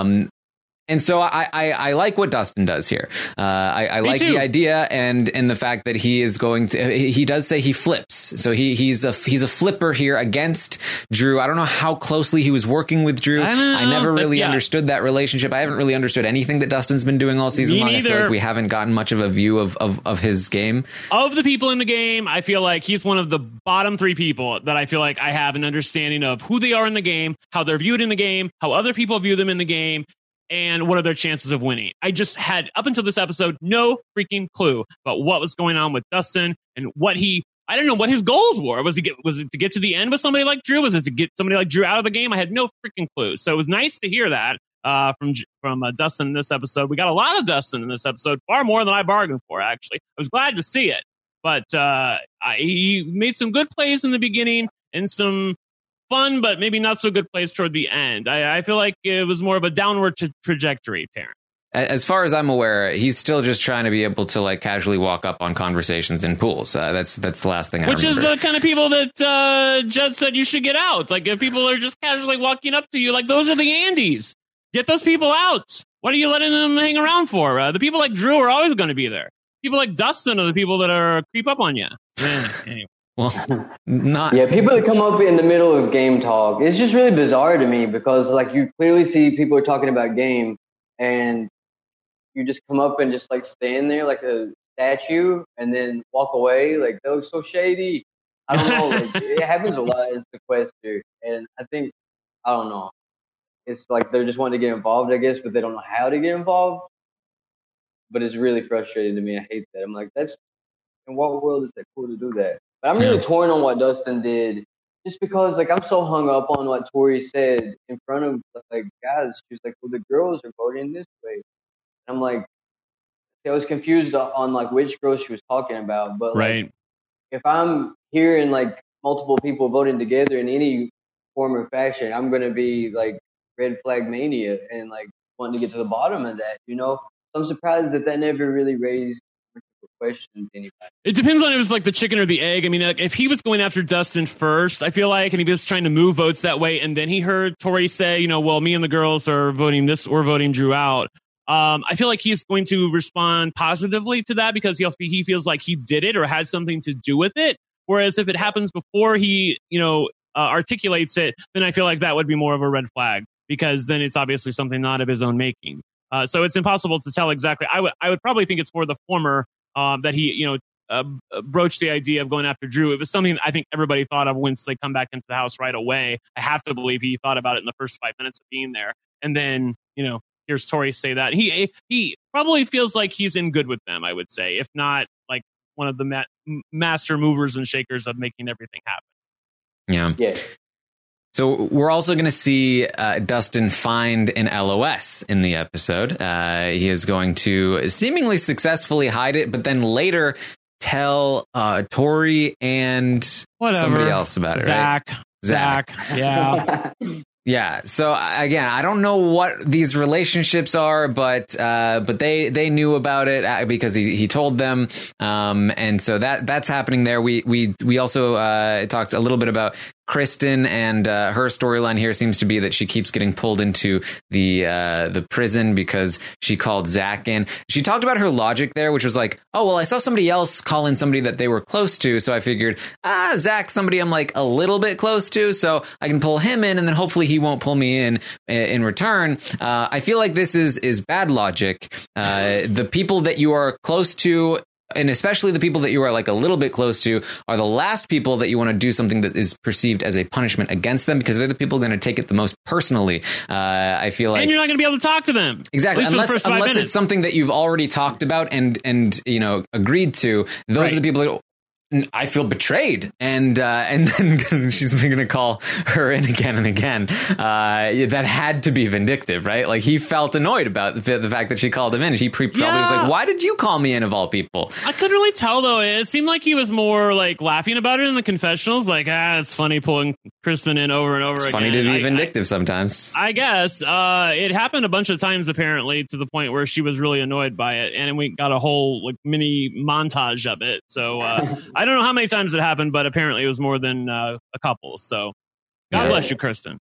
And so I like what Dustin does here. I like the idea and the fact that he is going to, he does say he flips. So he's a flipper here against Drew. I don't know how closely he was working with Drew. I never really understood that relationship. I haven't really understood anything that Dustin's been doing all season long. I feel like we haven't gotten much of a view of his game. Of the people in the game, I feel like he's one of the bottom three people that I feel like I have an understanding of who they are in the game, how they're viewed in the game, how other people view them in the game, and what are their chances of winning. I just had, up until this episode, no freaking clue about what was going on with Dustin and I don't know what his goals were. Was it to get to the end with somebody like Drew? Was it to get somebody like Drew out of the game? I had no freaking clue. So it was nice to hear that from Dustin in this episode. We got a lot of Dustin in this episode, far more than I bargained for, actually. I was glad to see it. But he made some good plays in the beginning and some fun, but maybe not so good plays toward the end. I feel like it was more of a downward trajectory, Taryn. As far as I'm aware, he's still just trying to be able to like casually walk up on conversations in pools. That's the last thing I remember. Which is the kind of people that Jed said you should get out. Like if people are just casually walking up to you, like those are the Andes. Get those people out. What are you letting them hang around for? The people like Drew are always going to be there. People like Dustin are the people that are creep up on you. Anyway. Well, not. Yeah, people that come up in the middle of game talk, it's just really bizarre to me because like you clearly see people are talking about game and you just come up and just like stand there like a statue and then walk away. Like that looks so shady. I don't know. Like, it happens a lot in Sequester, and I think, I don't know. It's like they're just wanting to get involved, I guess, but they don't know how to get involved. But it's really frustrating to me. I hate that. I'm like, in what world is that cool to do that? But I'm really torn on what Dustin did, just because like I'm so hung up on what Tori said in front of like guys. She was like, "Well, the girls are voting this way," and I'm like, I was confused on like which girls she was talking about. But like, if I'm hearing like multiple people voting together in any form or fashion, I'm gonna be like red flag mania and like wanting to get to the bottom of that. So I'm surprised that never really raised question anybody. It depends on if it was like the chicken or the egg. I mean, like, if he was going after Dustin first, I feel like, and he was trying to move votes that way, and then he heard Tori say, well, me and the girls are voting this, or voting Drew out. I feel like he's going to respond positively to that because he feels like he did it or had something to do with it. Whereas if it happens before he, articulates it, then I feel like that would be more of a red flag because then it's obviously something not of his own making. So it's impossible to tell exactly. I would probably think it's more the former. That he, broached the idea of going after Drew. It was something I think everybody thought of once they come back into the house right away. I have to believe he thought about it in the first 5 minutes of being there. And then, here's Tori say that. He probably feels like he's in good with them, I would say, if not like one of the master movers and shakers of making everything happen. Yeah. So we're also going to see Dustin find an LOS in the episode. He is going to seemingly successfully hide it, but then later tell Tori and somebody else about it. Zach. Yeah. Yeah. So again, I don't know what these relationships are, but they knew about it because he told them. And so that's happening there. We also talked a little bit about Kristen and her storyline here seems to be that she keeps getting pulled into the prison because she called Zach in. She talked about her logic there, which was like, oh, well, I saw somebody else call in somebody that they were close to. So I figured, Zach, somebody I'm like a little bit close to, so I can pull him in and then hopefully he won't pull me in return. I feel like this is bad logic. The people that you are close to, and especially the people that you are like a little bit close to, are the last people that you want to do something that is perceived as a punishment against them, because they're the people going to take it the most personally. I feel like, and you're not going to be able to talk to them exactly unless it's something that you've already talked about and agreed to. Those are the people that I feel betrayed, and then she's going to call her in again and again. That had to be vindictive, right? Like, he felt annoyed about the fact that she called him in. He probably was like, "Why did you call me in of all people?" I couldn't really tell though. It seemed like he was more like laughing about it in the confessionals. Like, it's funny pulling Kristen in over and over again. It's funny to be vindictive sometimes. I guess it happened a bunch of times apparently, to the point where she was really annoyed by it, and we got a whole like mini montage of it. So. I don't know how many times it happened, but apparently it was more than a couple. So God bless you, Kristen.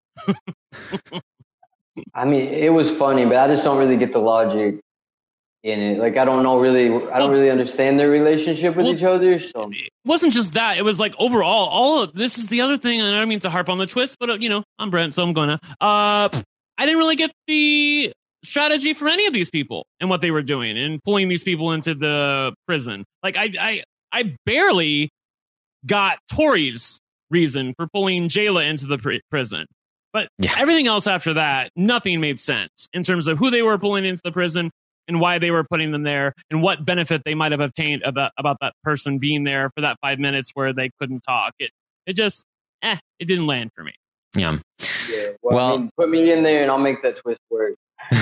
I mean, it was funny, but I just don't really get the logic in it. Like, I don't really understand their relationship with each other. So it wasn't just that. It was like overall, all of this is the other thing. And I don't mean to harp on the twist, but I'm Brent, so I'm gonna. I didn't really get the strategy from any of these people and what they were doing and pulling these people into the prison. Like, I barely got Tori's reason for pulling Jayla into the prison. But everything else after that, nothing made sense in terms of who they were pulling into the prison and why they were putting them there and what benefit they might have obtained about that person being there for that 5 minutes where they couldn't talk. It just, it didn't land for me. Yeah. Well, I mean, put me in there and I'll make that twist work.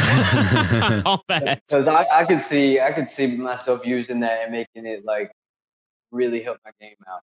I'll bet. Because I could see myself using that and making it like really help my game out.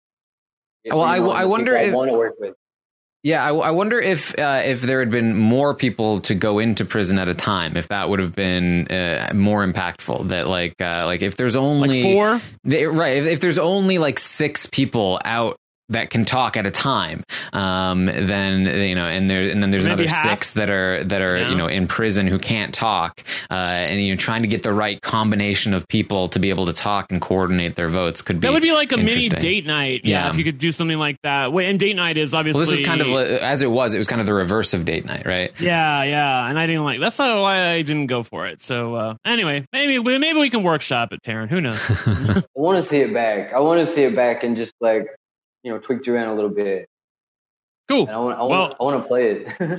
I wonder if I want to work with. Yeah, I wonder if there had been more people to go into prison at a time, if that would have been more impactful. That like if there's only like 4, if there's only like 6 people out that can talk at a time, then and then there's maybe another half. 6 that are in prison who can't talk, and trying to get the right combination of people to be able to talk and coordinate their votes could be. That would be like a mini date night, if you could do something like that. And date night is obviously. Well, this was kind of as it was kind of the reverse of date night, right? Yeah, and I didn't like. That's not why I didn't go for it. So anyway, maybe we can workshop it, Taryn. Who knows? I want to see it back. And just like. Tweak Duran a little bit. Cool. And I want to play it.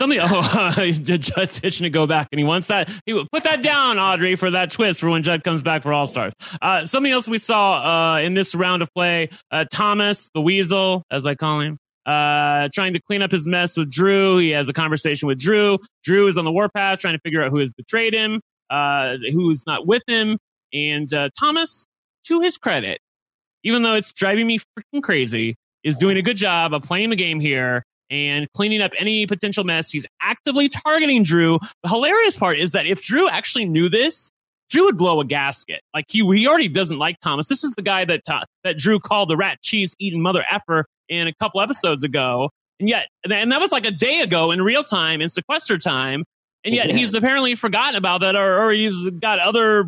Judd's itching to go back, and he wants that. He put that down, Audrey, for that twist for when Judd comes back for All Stars. Something else we saw in this round of play: Thomas, the Weasel, as I call him, trying to clean up his mess with Drew. He has a conversation with Drew. Drew is on the warpath, trying to figure out who has betrayed him, who's not with him, and Thomas, to his credit, even though it's driving me freaking crazy, is doing a good job of playing the game here and cleaning up any potential mess. He's actively targeting Drew. The hilarious part is that if Drew actually knew this, Drew would blow a gasket. Like, he already doesn't like Thomas. This is the guy that Drew called the rat cheese eating mother effer in a couple episodes ago. And that was like a day ago in real time, in sequester time. And yet he's apparently forgotten about that, or he's got other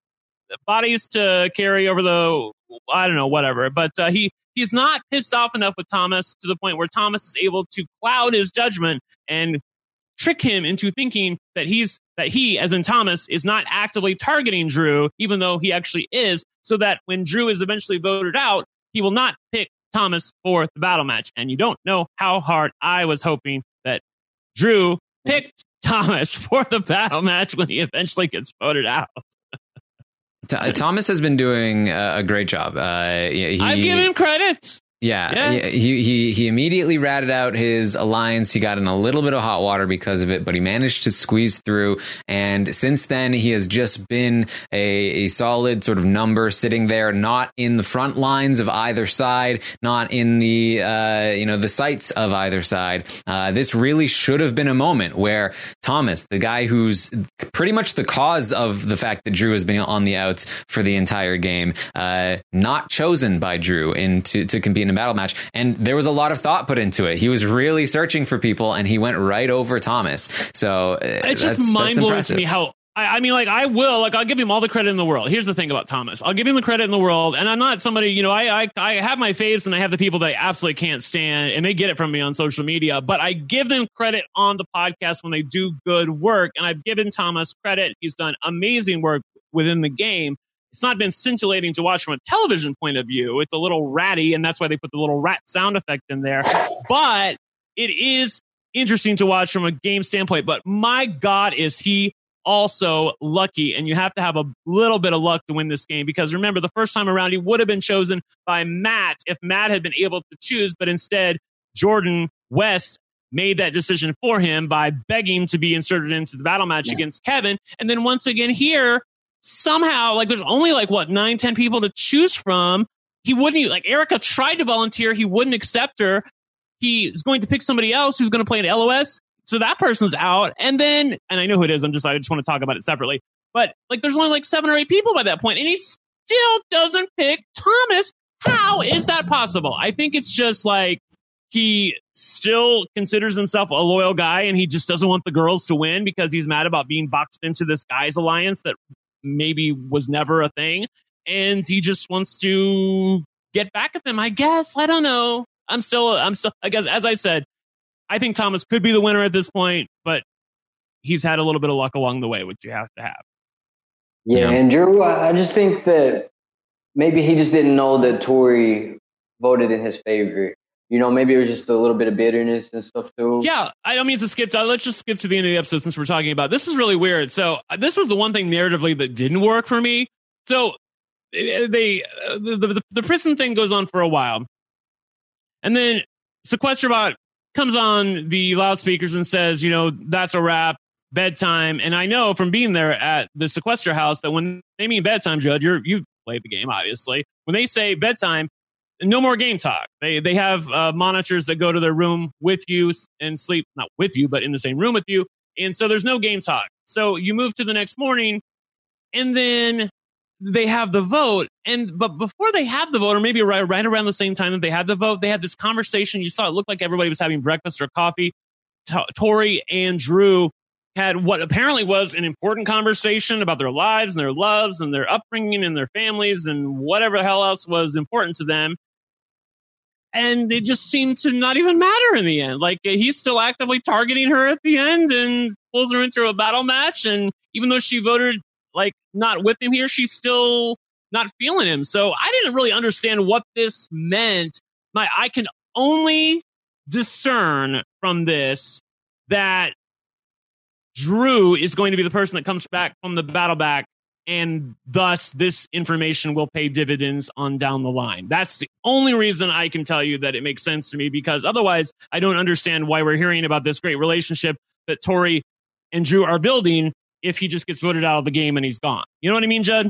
bodies to carry over the, I don't know, whatever. But he's not pissed off enough with Thomas to the point where Thomas is able to cloud his judgment and trick him into thinking that he, as in Thomas, is not actively targeting Drew, even though he actually is, so that when Drew is eventually voted out, he will not pick Thomas for the battle match. And you don't know how hard I was hoping that Drew picked Thomas for the battle match when he eventually gets voted out. Thomas has been doing a great job. I give him credit. Yeah, yes. He immediately ratted out his alliance. He got in a little bit of hot water because of it, but he managed to squeeze through. And since then, he has just been a solid sort of number sitting there, not in the front lines of either side, not in the the sights of either side. This really should have been a moment where Thomas, the guy who's pretty much the cause of the fact that Drew has been on the outs for the entire game, not chosen by Drew to compete in a battle match. And there was a lot of thought put into it. He was really searching for people, and he went right over Thomas. So it's just mind blowing to me how. I mean, like, I'll give him all the credit in the world. Here's the thing about Thomas. I'll give him the credit in the world. And I'm not somebody, you know, I have my faves and I have the people that I absolutely can't stand, and they get it from me on social media. But I give them credit on the podcast when they do good work. And I've given Thomas credit. He's done amazing work within the game. It's not been scintillating to watch from a television point of view. It's a little ratty, and that's why they put the little rat sound effect in there. But it is interesting to watch from a game standpoint. But my God, is he also lucky, and you have to have a little bit of luck to win this game, because remember, the first time around he would have been chosen by Matt if Matt had been able to choose, but instead Jordan West made that decision for him by begging to be inserted into the battle match against Kevin. And then once again here, somehow, like, there's only like 9-10 people to choose from. He wouldn't, like, Erica tried to volunteer, he wouldn't accept her. He's going to pick somebody else who's going to play an LOS. So that person's out. And then, and I know who it is, I just want to talk about it separately. But like, there's only like 7 or 8 people by that point, and he still doesn't pick Thomas. How is that possible? I think it's just like he still considers himself a loyal guy, and he just doesn't want the girls to win because he's mad about being boxed into this guys alliance that maybe was never a thing. And he just wants to get back at them, I guess. I don't know. I'm still, I guess, as I said, I think Thomas could be the winner at this point, but he's had a little bit of luck along the way, which you have to have. Yeah, and Drew, I just think that maybe he just didn't know that Tori voted in his favor. You know, maybe it was just a little bit of bitterness and stuff too. Yeah, I don't mean to skip. Let's just skip to the end of the episode since we're talking about this. Is really weird. So this was the one thing narratively that didn't work for me. So the prison thing goes on for a while, and then Sequesterbot comes on the loudspeakers and says, you know, that's a wrap, bedtime. And I know from being there at the Sequester house that when they mean bedtime, Judd, you played the game, obviously. When they say bedtime, no more game talk. They have monitors that go to their room with you and sleep, not with you, but in the same room with you. And so there's no game talk. So you move to the next morning, and then they have the vote. But before they had the vote, or maybe right around the same time that they had the vote, they had this conversation. You saw it looked like everybody was having breakfast or coffee. Tori and Drew had what apparently was an important conversation about their lives and their loves and their upbringing and their families and whatever the hell else was important to them. And it just seemed to not even matter in the end. Like, he's still actively targeting her at the end and pulls her into a battle match. And even though she voted like not with him here, she's still not feeling him. So I didn't really understand what this meant. I can only discern from this that Drew is going to be the person that comes back from the battle back, and thus this information will pay dividends on down the line. That's the only reason I can tell you that it makes sense to me, because otherwise I don't understand why we're hearing about this great relationship that Tori and Drew are building if he just gets voted out of the game and he's gone. You know what I mean, Judd?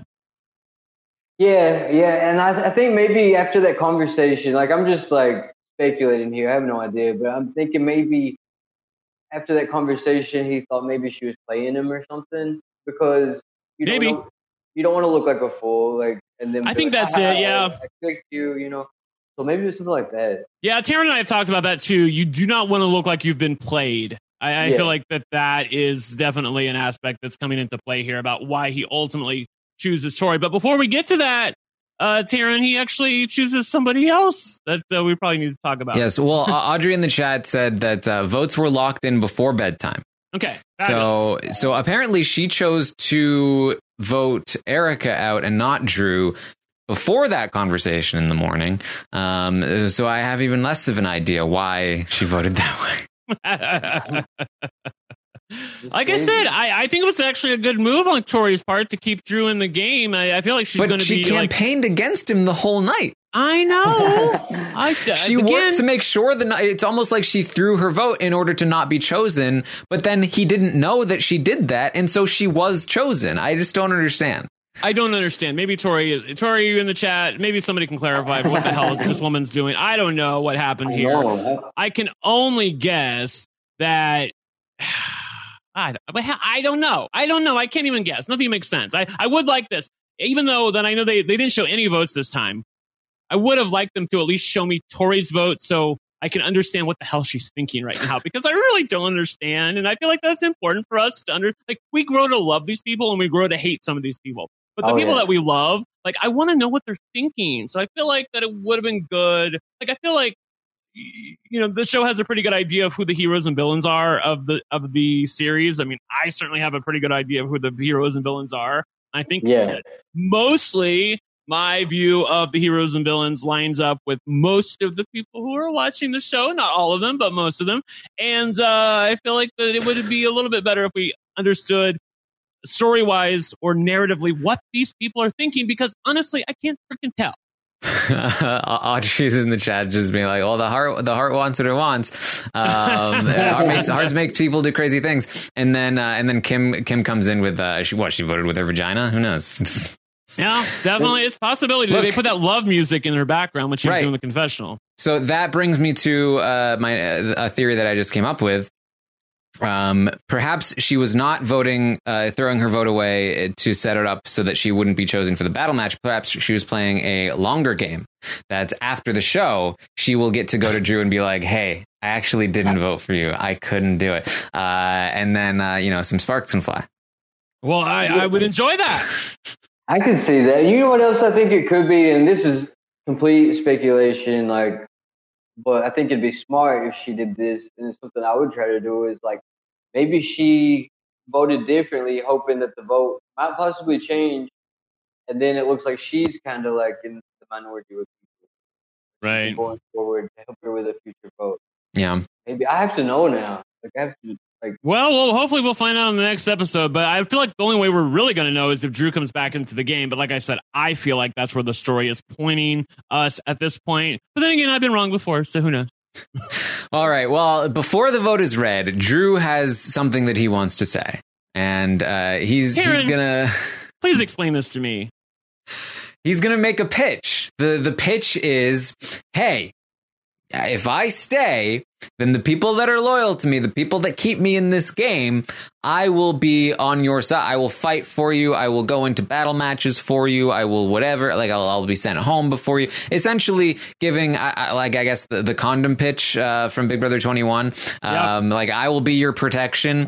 Yeah. And I think maybe after that conversation, like, I'm just like speculating here, I have no idea, but I'm thinking maybe after that conversation, he thought maybe she was playing him or something, because you don't want to look like a fool, like, and then I think that's it. Yeah, I clicked you, you know. So maybe it was something like that. Yeah, Taryn and I have talked about that too. You do not want to look like you've been played. I feel like that is definitely an aspect that's coming into play here about why he ultimately chooses Tori. But before we get to that, Taryn, he actually chooses somebody else that we probably need to talk about. Yes. Well, Audrey in the chat said that votes were locked in before bedtime. Okay. So apparently she chose to vote Erica out and not Drew before that conversation in the morning. So I have even less of an idea why she voted that way. Like I said, I think it was actually a good move on Tori's part to keep Drew in the game. I feel like she's going to be. But she campaigned against him the whole night. I know. She worked to make sure it's almost like she threw her vote in order to not be chosen. But then he didn't know that she did that, and so she was chosen. I just don't understand. I don't understand. Maybe Tori, you in the chat. Maybe somebody can clarify what the hell this woman's doing. I don't know what happened here. I can only guess that. I don't know. I can't even guess. Nothing makes sense. I would like this, even though that I know they didn't show any votes this time. I would have liked them to at least show me Tori's vote so I can understand what the hell she's thinking right now, because I really don't understand. And I feel like that's important for us to we grow to love these people and we grow to hate some of these people. But the people that we love, like, I want to know what they're thinking. So I feel like that it would have been good. Like, I feel like, you know, the show has a pretty good idea of who the heroes and villains are of the series. I mean, I certainly have a pretty good idea of who the heroes and villains are. I think mostly my view of the heroes and villains lines up with most of the people who are watching the show. Not all of them, but most of them. And I feel like that it would be a little bit better if we understood story-wise or narratively what these people are thinking, because honestly, I can't freaking tell. Audrey's in the chat just being like, "Oh, the heart wants what it wants." Hearts make people do crazy things, and then Kim comes in with she voted with her vagina. Who knows? Yeah, definitely, it's a possibility. Look, they put that love music in her background when she was doing the confessional. So that brings me to a theory that I just came up with. Perhaps she was not voting, throwing her vote away to set it up so that she wouldn't be chosen for the battle match. Perhaps she was playing a longer game that after the show, she will get to go to Drew and be like, "Hey, I actually didn't vote for you. I couldn't do it." And then, some sparks can fly. Well, I would enjoy that. I can see that. You know what else I think it could be? And this is complete speculation, but I think it'd be smart if she did this, and it's something I would try to do, is maybe she voted differently, hoping that the vote might possibly change, and then it looks like she's kind of like in the minority with people. Right. Going forward to help her with a future vote. Yeah. Maybe I have to know now. Well, hopefully we'll find out in the next episode, but I feel like the only way we're really going to know is if Drew comes back into the game. But like I said, I feel like that's where the story is pointing us at this point. But then again, I've been wrong before, so who knows? All right. Well, before the vote is read, Drew has something that he wants to say. And he's going to... Please explain this to me. He's going to make a pitch. The pitch is, hey, if I stay, then the people that are loyal to me, the people that keep me in this game, I will be on your side. I will fight for you. I will go into battle matches for you. I will whatever. I'll be sent home before you. Essentially giving, I guess, the condom pitch from Big Brother 21. Yep. I will be your protection.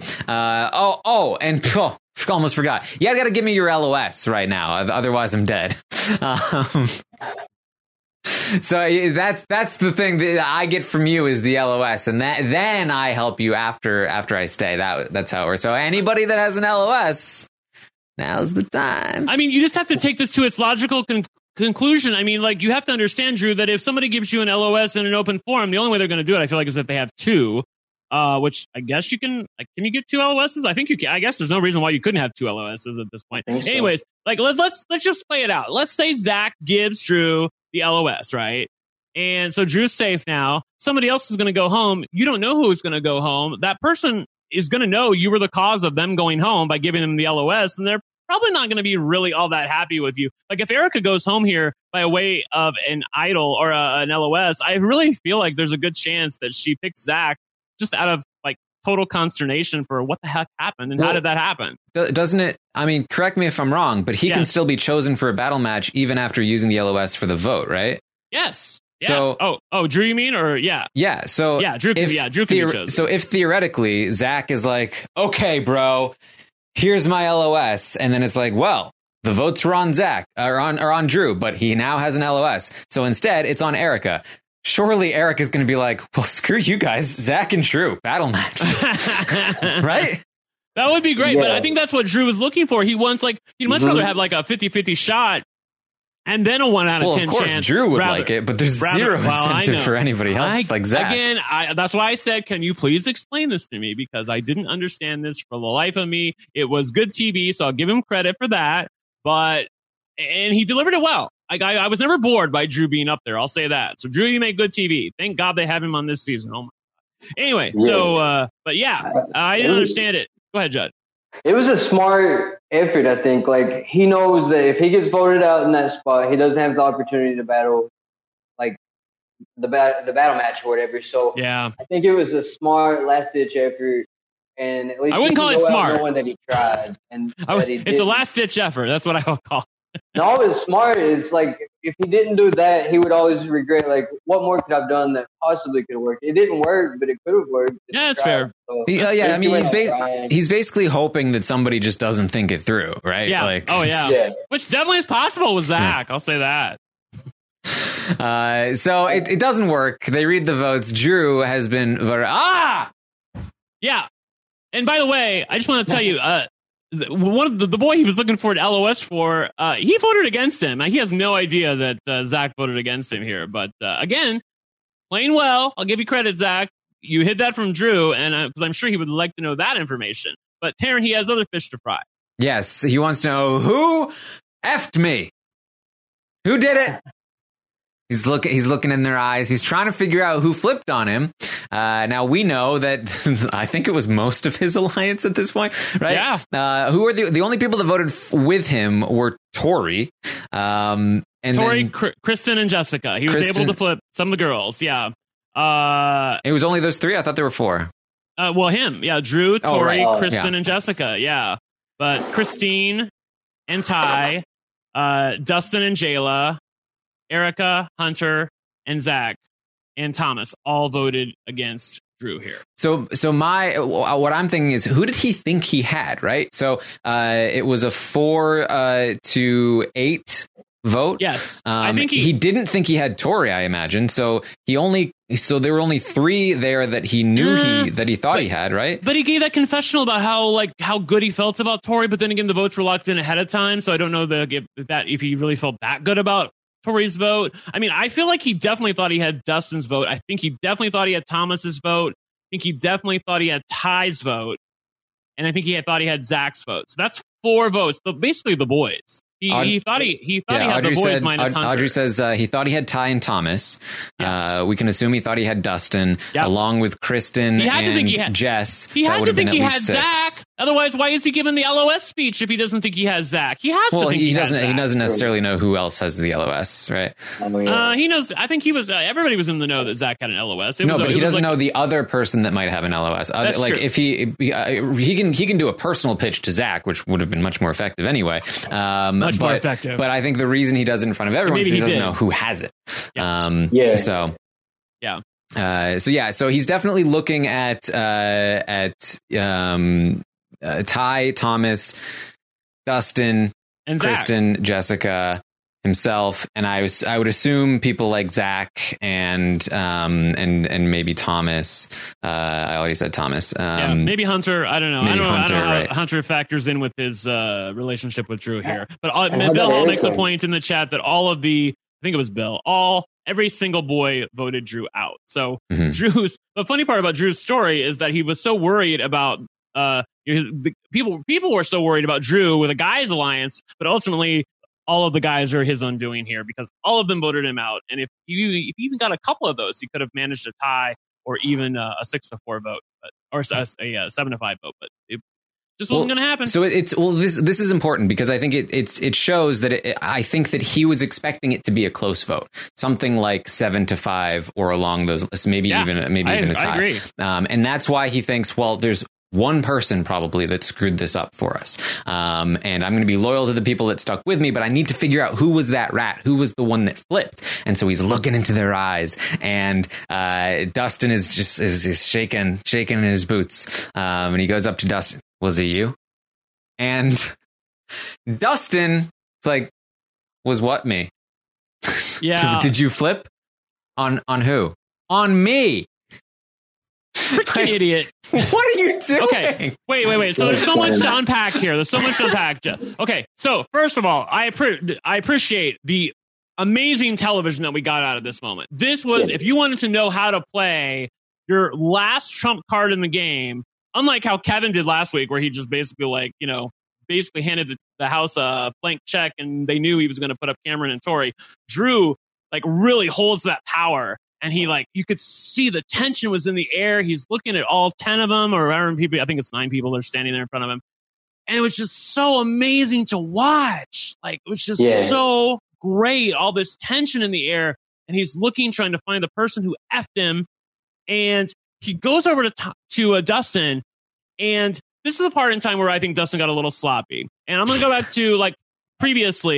Almost forgot. You got to give me your LOS right now. Otherwise, I'm dead. So that's the thing that I get from you is the LOS, and then I help you after I stay. That's how it works. So anybody that has an LOS, now's the time. I mean, you just have to take this to its logical conclusion. I mean, you have to understand, Drew, that if somebody gives you an LOS in an open forum, the only way they're going to do it, I feel like, is if they have two. Which I guess you can. Can you get two LOSs? I think you can. I guess there's no reason why you couldn't have two LOSs at this point. Anyways, let's just play it out. Let's say Zach gives Drew the LOS, right? And so Drew's safe now. Somebody else is going to go home. You don't know who's going to go home. That person is going to know you were the cause of them going home by giving them the LOS, and they're probably not going to be really all that happy with you. Like, if Erica goes home here by way of an idol or an LOS, I really feel like there's a good chance that she picks Zach just out of total consternation for what the heck happened and how did that happen? Doesn't it? I mean, correct me if I'm wrong, but he can still be chosen for a battle match even after using the LOS for the vote, right? Yes. Yeah. So, Drew, you mean, or yeah. So Drew can be chosen. So if theoretically Zach is like, okay, bro, here's my LOS, and then it's like, well, the votes were on Zach or on Drew, but he now has an LOS, so instead it's on Erica. Surely Eric is going to be like, well, screw you guys, Zach and Drew, battle match. Right? That would be great, but I think that's what Drew was looking for. He wants, he'd much rather have a 50-50 shot and then a 1 out of 10 chance. Well, of course, Drew would like it, but there's zero incentive for anybody else like Zach. Again, that's why I said, can you please explain this to me? Because I didn't understand this for the life of me. It was good TV, so I'll give him credit for that. And he delivered it well. I was never bored by Drew being up there. I'll say that. So, Drew, you make good TV. Thank God they have him on this season. Oh, my God. Anyway, I didn't understand it. Go ahead, Judd. It was a smart effort, I think. He knows that if he gets voted out in that spot, he doesn't have the opportunity to battle, the battle match or whatever. So, yeah, I think it was a smart last-ditch effort. And at least I wouldn't call it smart. Knowing that he tried. And it's a last-ditch effort. That's what I would call it. No, it's smart. It's like if he didn't do that, he would always regret. Like, what more could I've done that possibly could have worked? It didn't work, but it could have worked. Yeah, that's fair. So, Yeah, I mean, trying. he's basically hoping that somebody just doesn't think it through, right? Yeah. Like, Oh yeah. Yeah. Which definitely is possible with Zach. I'll say that. So it doesn't work. They read the votes. Drew has been voted. Yeah. And by the way, I just want to tell you, one of the boy he was looking for an LOS for, he voted against him. He has no idea that Zach voted against him here. But again, playing well. I'll give you credit, Zach. You hid that from Drew, and because I'm sure he would like to know that information. But Taryn, he has other fish to fry. Yes, he wants to know who effed me. Who did it? He's looking in their eyes. He's trying to figure out who flipped on him. Now we know that I think it was most of his alliance at this point, right? Yeah. Who are the only people that voted with him were Tori, and Tori, then Kristen, and Jessica. He was able to flip some of the girls. Yeah. It was only those three. I thought there were four. Well, him. Yeah. Drew, Tori, right. Kristen, Yeah. and Jessica. Yeah. But Christine and Ty, Dustin and Jayla, Erica, Hunter, and Zach, and Thomas all voted against Drew here. So what I'm thinking is, who did he think he had? Right. So it was a 4-8 vote. Yes, I think he didn't think he had Tori, I imagine. So there were only 3 there that he knew that he thought he had, right? But he gave that confessional about how good he felt about Tori. But then again, the votes were locked in ahead of time, so I don't know if he really felt that good about Tori's vote. I mean, I feel like he definitely thought he had Dustin's vote. I think he definitely thought he had Thomas's vote. I think he definitely thought he had Ty's vote, and I think he thought he had Zach's vote. So that's 4 votes. So basically, the boys. He thought he had Audrey the boys said, minus Hunter. Audrey says he thought he had Ty and Thomas. Yeah. We can assume he thought he had Dustin, Yep. along with Kristen and Jess. He That had would to have been think he at had least 6. Zach. Otherwise, why is he giving the LOS speech if he doesn't think he has Zach? He has to think he has Zach. He doesn't necessarily know who else has the LOS, right? He knows. I think he was. Everybody was in the know that Zach had an LOS. But he doesn't know the other person that might have an LOS. That's like true. if he can do a personal pitch to Zach, which would have been much more effective anyway. Much more effective. But I think the reason he does it in front of everyone is he doesn't know who has it. Yeah. So yeah. So he's definitely looking at Ty, Thomas, Dustin, And Zach. Kristen, Jessica, himself, and I would assume people like Zach and maybe Thomas. I already said Thomas. Maybe Hunter. I don't know. Maybe I don't know how right. Hunter factors in with his relationship with Drew here. But how Bill about Hall makes a Erica? point in the chat that I think it was Bill. Every single boy voted Drew out. So Mhm. the funny part about Drew's story is that he was so worried about people were so worried about Drew with a guys alliance, but ultimately all of the guys are his undoing here because all of them voted him out. And if you even got a couple of those, you could have managed a tie or even a 6-4 vote, or a 7-5 vote. But it just wasn't going to happen. So this is important because I think it shows that I think that he was expecting it to be a close vote, something like 7-5 or along those, maybe even a tie. I agree. And that's why he thinks, well, there's one person probably that screwed this up for us. And I'm going to be loyal to the people that stuck with me, but I need to figure out who was that rat, who was the one that flipped. And so he's looking into their eyes, and Dustin is shaking in his boots. And he goes up to Dustin. Was it you? And Dustin, it's like, was what me? Yeah. Did you flip? On who? On me. Freaking idiot. What are you doing? Okay, wait. So there's so much to unpack here. Okay, so first of all, I appreciate the amazing television that we got out of this moment. This was, if you wanted to know how to play your last trump card in the game, unlike how Kevin did last week, where he just basically handed the house a blank check and they knew he was going to put up Cameron and Tori. Drew really holds that power. And he you could see the tension was in the air. He's looking at all 10 of them, or however many people, I think it's 9 people that are standing there in front of him. And it was just so amazing to watch. It was just so great. All this tension in the air. And he's trying to find the person who effed him. And he goes over to Dustin. And this is the part in time where I think Dustin got a little sloppy. And I'm going to go back to previously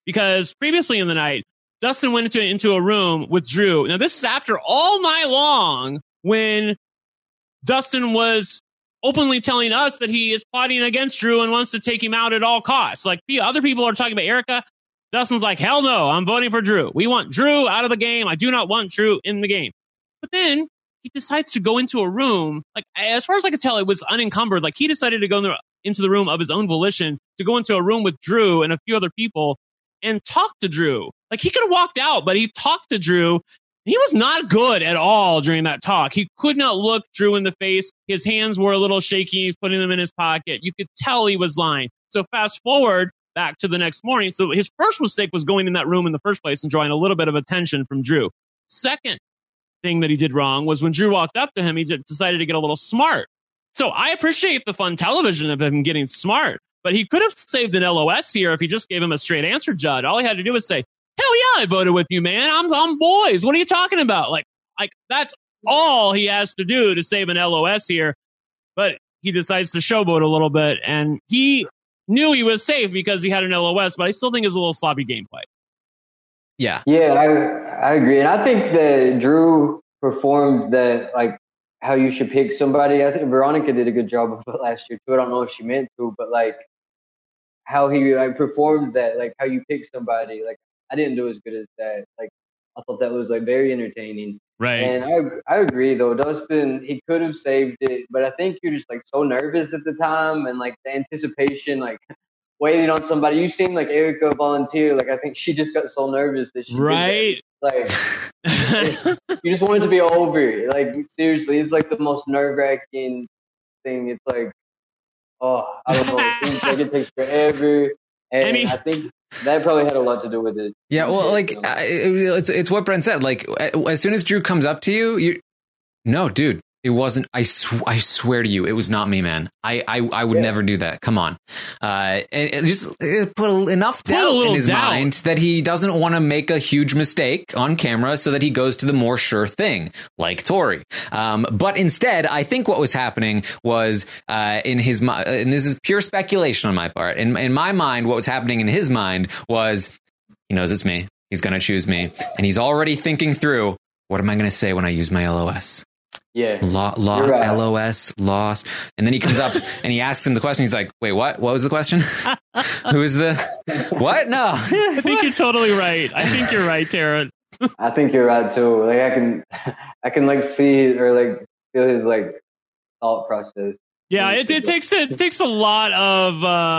because previously in the night, Dustin went into a room with Drew. Now, this is after all night long when Dustin was openly telling us that he is plotting against Drew and wants to take him out at all costs. Like, the other people are talking about Erica. Dustin's like, hell no, I'm voting for Drew. We want Drew out of the game. I do not want Drew in the game. But then he decides to go into a room. Like, as far as I could tell, it was unencumbered. Like, he decided to go into the room of his own volition to go into a room with Drew and a few other people and talk to Drew. Like, he could have walked out, but he talked to Drew. He was not good at all during that talk. He could not look Drew in the face. His hands were a little shaky. He's putting them in his pocket. You could tell he was lying. So fast forward back to the next morning. So his first mistake was going in that room in the first place and drawing a little bit of attention from Drew. Second thing that he did wrong was when Drew walked up to him, he decided to get a little smart. So I appreciate the fun television of him getting smart, but he could have saved an LOS here if he just gave him a straight answer, Judd. All he had to do was say, hell yeah, I voted with you, man. I'm boys. What are you talking about? Like that's all he has to do to save an LOS here. But he decides to showboat a little bit, and he knew he was safe because he had an LOS, but I still think it's a little sloppy gameplay. Yeah. Yeah, I agree. And I think that Drew performed that, like, how you should pick somebody. I think Veronica did a good job of it last year, too. I don't know if she meant to, but, like, how he performed that, like, how you pick somebody. Like, I didn't do as good as that. Like, I thought that was, like, very entertaining. Right. And I agree, though. Dustin, he could have saved it, but I think you're just, like, so nervous at the time, and, like, the anticipation, like, waiting on somebody. You seem like Erica volunteered. Like, I think she just got so nervous that she right. Like, you just want it to be over. Like, seriously, it's like the most nerve-wracking thing. It's like, oh, I don't know. It seems like it takes forever. And I think that probably had a lot to do with it. Yeah, well, like, it's what Brent said. Like, as soon as Drew comes up to you, no, dude, it wasn't. I swear to you, it was not me, man. I would never do that. Come on. And just put enough doubt in his mind that he doesn't want to make a huge mistake on camera, so that he goes to the more sure thing, like Tori. But instead, I think what was happening was in his mind, and this is pure speculation on my part. In my mind, what was happening in his mind was, he knows it's me. He's going to choose me, and he's already thinking through, what am I going to say when I use my LOS? Yeah. Right. LOS, loss. And then he comes up and he asks him the question. He's like, wait, what? What was the question? Who is the... What? No. I think you're totally right. I think you're right, Tara. I think you're right, too. Like, I can like, see or, like, feel his, like, thought process. Yeah, it takes a lot of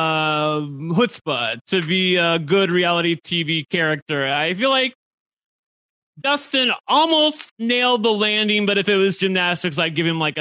chutzpah to be a good reality TV character. I feel like Dustin almost nailed the landing, but if it was gymnastics, I'd give him like a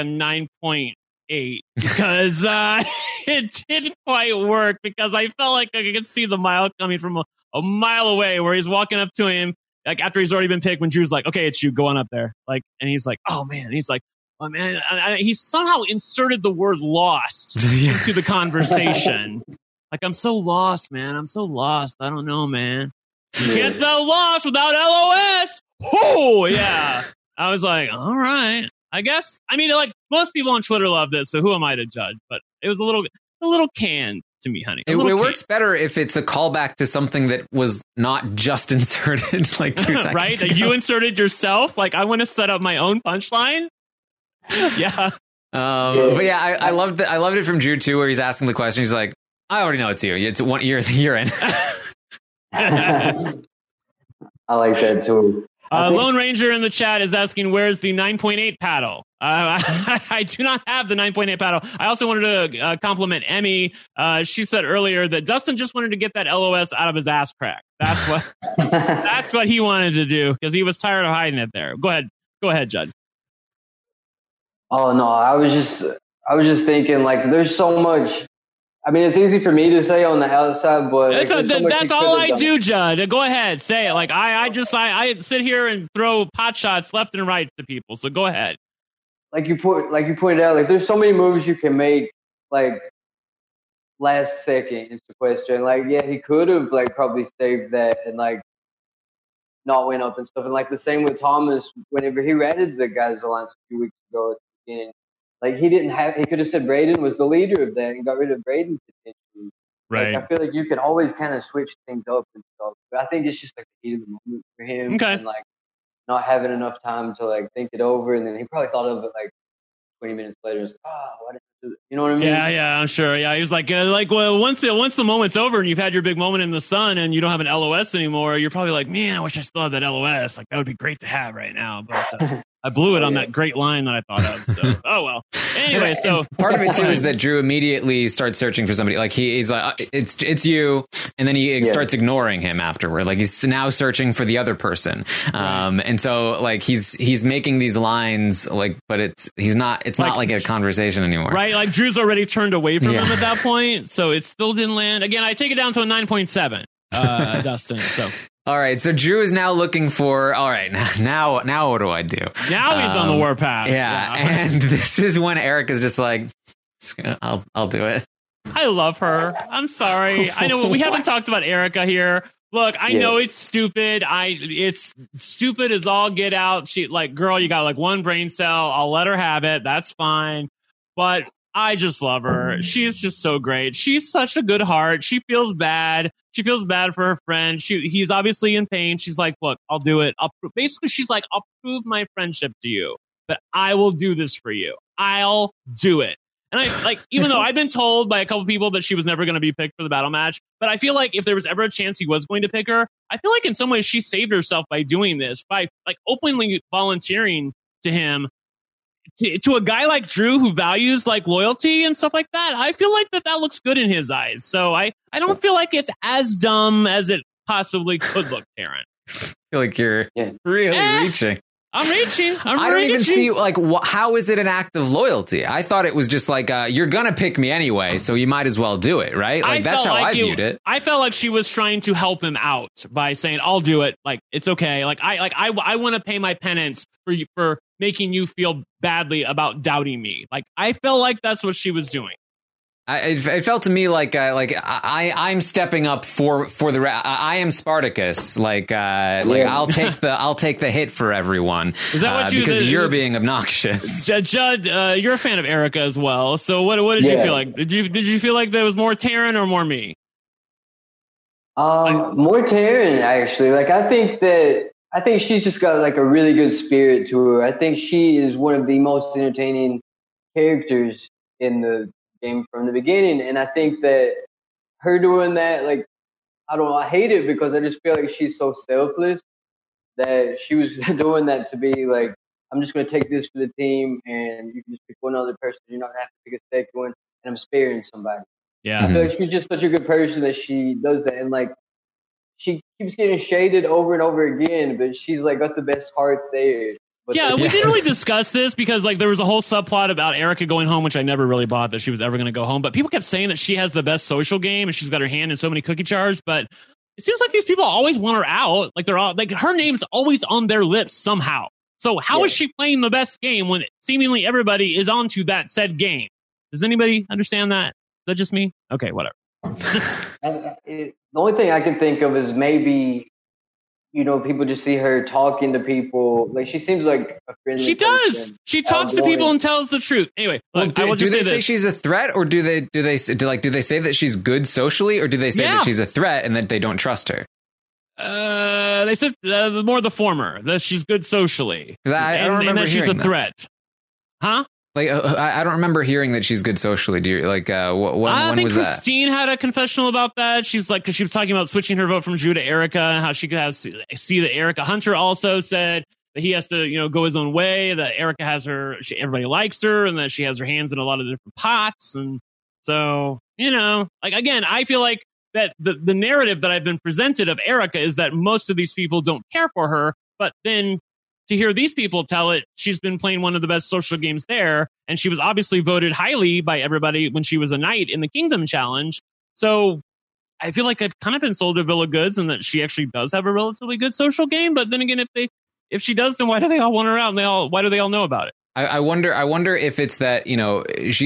9.8 because it didn't quite work, because I felt like I could see the mile coming from a mile away, where he's walking up to him, like, after he's already been picked, when Drew's like, okay, it's you, go on up there. Like, and he's like, oh man. And he's like, oh man. He somehow inserted the word lost into the conversation. Like, I'm so lost, man. I'm so lost. I don't know, man. You can't spell lost without LOS. Oh, yeah. I was like, all right. I guess, I mean, like, most people on Twitter love this, so who am I to judge? But it was a little canned to me, honey. It works better if it's a callback to something that was not just inserted like 2 seconds right? ago. Like, you inserted yourself. Like, I want to set up my own punchline. Yeah. But yeah, I loved it from Drew too, where he's asking the question. He's like, I already know it's you. It's one you're in. I like that too. Lone Ranger in the chat is asking, where's the 9.8 paddle? I do not have the 9.8 paddle. I also wanted to compliment Emmy. She said earlier that Dustin just wanted to get that LOS out of his ass crack. That's what he wanted to do, because he was tired of hiding it there. Go ahead, Judd. Oh no, I was just thinking, like, there's so much. I mean, it's easy for me to say on the outside, but that's all I do, Judd. Go ahead, say it. Like, I sit here and throw pot shots left and right to people. So go ahead. Like you pointed out, like, there's so many moves you can make, like, last second in sequester. Like, yeah, he could have, like, probably saved that and, like, not went up and stuff. And, like, the same with Thomas, whenever he ratted the guys' alliance a few weeks ago at the beginning. Like, he could have said Braden was the leader of that and got rid of Braden potentially. Right. Like, I feel like you can always kind of switch things up and stuff. But I think it's just like the heat of the moment for him, Okay. and like not having enough time to like think it over, and then he probably thought of it like 20 minutes later. It's like, oh, why did I do it? You know what I mean? Yeah, I'm sure. Yeah, he was like, well, once the moment's over and you've had your big moment in the sun and you don't have an LOS anymore, you're probably like, man, I wish I still had that LOS. Like that would be great to have right now. But I blew it on that great line that I thought of. So, oh well. Anyway, so part of it too is that Drew immediately starts searching for somebody. Like he's like, it's you, and then he starts ignoring him afterward. Like he's now searching for the other person. And so like he's making these lines like, but it's not like a conversation anymore. Right. Like Drew's already turned away from him at that point. So it still didn't land. Again, I take it down to a 9.7, Dustin. So. All right, so Drew is now looking for. All right, now what do I do? Now he's on the warpath. Yeah, and this is when Eric is just like, I'll do it. I love her. I'm sorry. I know we haven't talked about Erica here. Look, I know it's stupid. It's stupid as all get out. She like, girl, you got like one brain cell. I'll let her have it. That's fine. But I just love her. She's just so great. She's such a good heart. She feels bad. She feels bad for her friend. He's obviously in pain. She's like, look, I'll do it. Basically, she's like, I'll prove my friendship to you, but I will do this for you. I'll do it. And I like, even though I've been told by a couple people that she was never going to be picked for the battle match, but I feel like if there was ever a chance he was going to pick her, I feel like in some ways she saved herself by doing this, by like openly volunteering to him. To a guy like Drew who values like loyalty and stuff like that, I feel like that looks good in his eyes. So I don't feel like it's as dumb as it possibly could look, Taryn. I feel like you're really reaching. I'm reaching. I don't even see like how is it an act of loyalty? I thought it was just like you're gonna pick me anyway, so you might as well do it, right? Like that's how I viewed it. I felt like she was trying to help him out by saying, "I'll do it. Like it's okay. Like I want to pay my penance for making you feel badly about doubting me." Like I felt like that's what she was doing. It felt to me like I'm stepping up for the I am Spartacus. Like I'll take the hit for everyone. Is that what because you're being obnoxious? Judd, you're a fan of Erica as well. So what did you feel like? Did you feel like there was more Taryn or more me? More Taryn actually. Like I think she's just got like a really good spirit to her. I think she is one of the most entertaining characters in the game from the beginning, and I think that her doing that, like, I don't know, I hate it because I just feel like she's so selfless that she was doing that to be like, I'm just going to take this for the team, and you can just pick one other person. You're not going to have to pick a second one, and I'm sparing somebody. Yeah, I feel like she's just such a good person that she does that, and like she keeps getting shaded over and over again, but she's like got the best heart there. Yeah, we didn't really discuss this because like there was a whole subplot about Erica going home, which I never really bought that she was ever going to go home. But people kept saying that she has the best social game and she's got her hand in so many cookie jars. But it seems like these people always want her out. Like they're all like her name's always on their lips somehow. So how is she playing the best game when seemingly everybody is onto that said game? Does anybody understand that? Is that just me? Okay, whatever. The only thing I can think of is maybe, you know, people just see her talking to people. Like she seems like a friendly. She does. person. She talks to people and tells the truth. Anyway, look, I will just do they say say this. she's a threat, or do they say that she's good socially, or do they say that she's a threat and that they don't trust her? They said more the former, that she's good socially. I don't remember and that she's a hearing threat. Huh? Like I don't remember hearing that she's good socially. Do you like when think was that? Christine had a confessional about that. She was like, because she was talking about switching her vote from Drew to Erica, and how she could see that Erica Hunter also said that he has to, you know, go his own way. That Erica has everybody likes her, and that she has her hands in a lot of different pots. And so, you know, like again, I feel like that the narrative that I've been presented of Erica is that most of these people don't care for her, but then to hear these people tell it, she's been playing one of the best social games there, and she was obviously voted highly by everybody when she was a knight in the Kingdom Challenge. So I feel like I've kind of been sold a bill of goods, and that she actually does have a relatively good social game. But then again, if she does, then why do they all want her out? And why do they all know about it? I wonder if it's that, you know,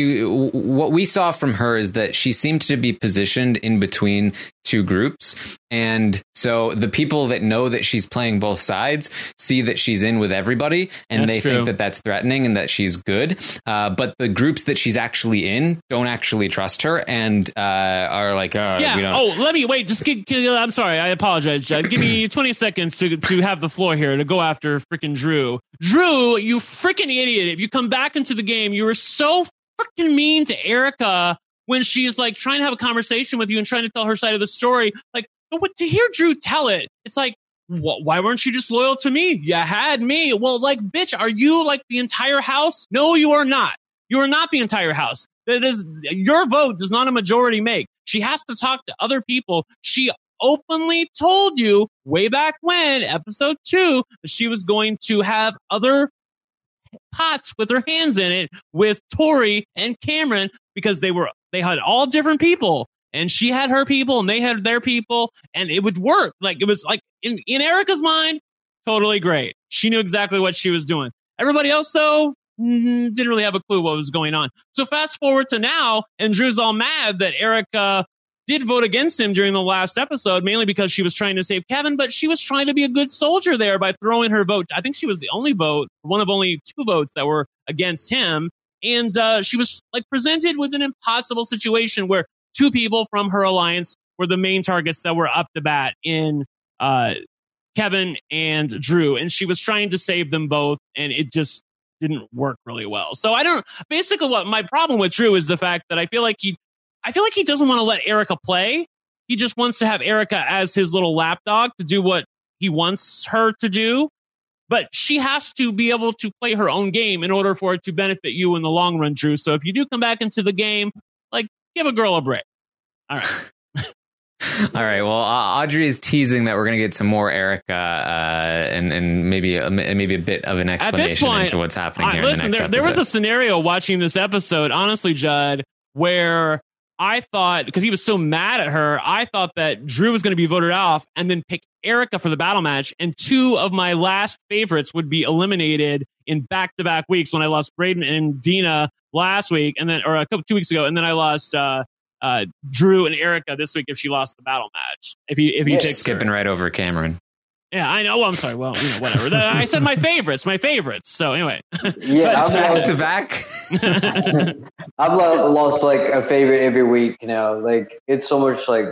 what we saw from her is that she seemed to be positioned in between two groups. And so the people that know that she's playing both sides see that she's in with everybody, and they think that that's threatening and that she's good. But the groups that she's actually in don't actually trust her and are like, we don't. Oh, let me wait. I'm sorry. I apologize, Judd. Give me 20 seconds to have the floor here to go after freaking Drew. Drew, you freaking idiot. If you come back into the game, you were so freaking mean to Erica when she's like trying to have a conversation with you and trying to tell her side of the story. Like, to hear Drew tell it, it's like, why weren't you just loyal to me? You had me. Well, like, bitch, are you like the entire house? No, you are not. You are not the entire house. That is, your vote does not a majority make. She has to talk to other people. She openly told you way back when, episode 2, that she was going to have other pots with her hands in it with Tori and Cameron, because they had all different people, and she had her people and they had their people, and it would work. Like, it was like in Erica's mind, totally great. She knew exactly what she was doing. Everybody else, though, didn't really have a clue what was going on. So fast forward to now, and Drew's all mad that Erica did vote against him during the last episode, mainly because she was trying to save Kevin, but she was trying to be a good soldier there by throwing her vote. I think she was the only vote, one of only 2 votes that were against him. And she was like presented with an impossible situation where 2 people from her alliance were the main targets that were up to bat in Kevin and Drew. And she was trying to save them both, and it just didn't work really well. So basically what my problem with Drew is the fact that I feel like he doesn't want to let Erica play. He just wants to have Erica as his little lapdog to do what he wants her to do. But she has to be able to play her own game in order for it to benefit you in the long run, Drew. So if you do come back into the game, like, give a girl a break. All right. All right. Well, Audrey is teasing that we're going to get some more Erica and maybe a bit of an explanation into what's happening here in the next episode. There was a scenario watching this episode, honestly, Judd, where I thought, because he was so mad at her, I thought that Drew was going to be voted off and then pick Erica for the battle match, and 2 of my last favorites would be eliminated in back-to-back weeks when I lost Braden and Dina last week, and then, or 2 weeks ago, and then I lost Drew and Erica this week if she lost the battle match. If you take skipping right over Cameron. Yeah, I know. Well, I'm sorry. Well, whatever. I said my favorites. So anyway. Yeah, back to back. I've lost like a favorite every week now. Like, it's so much like,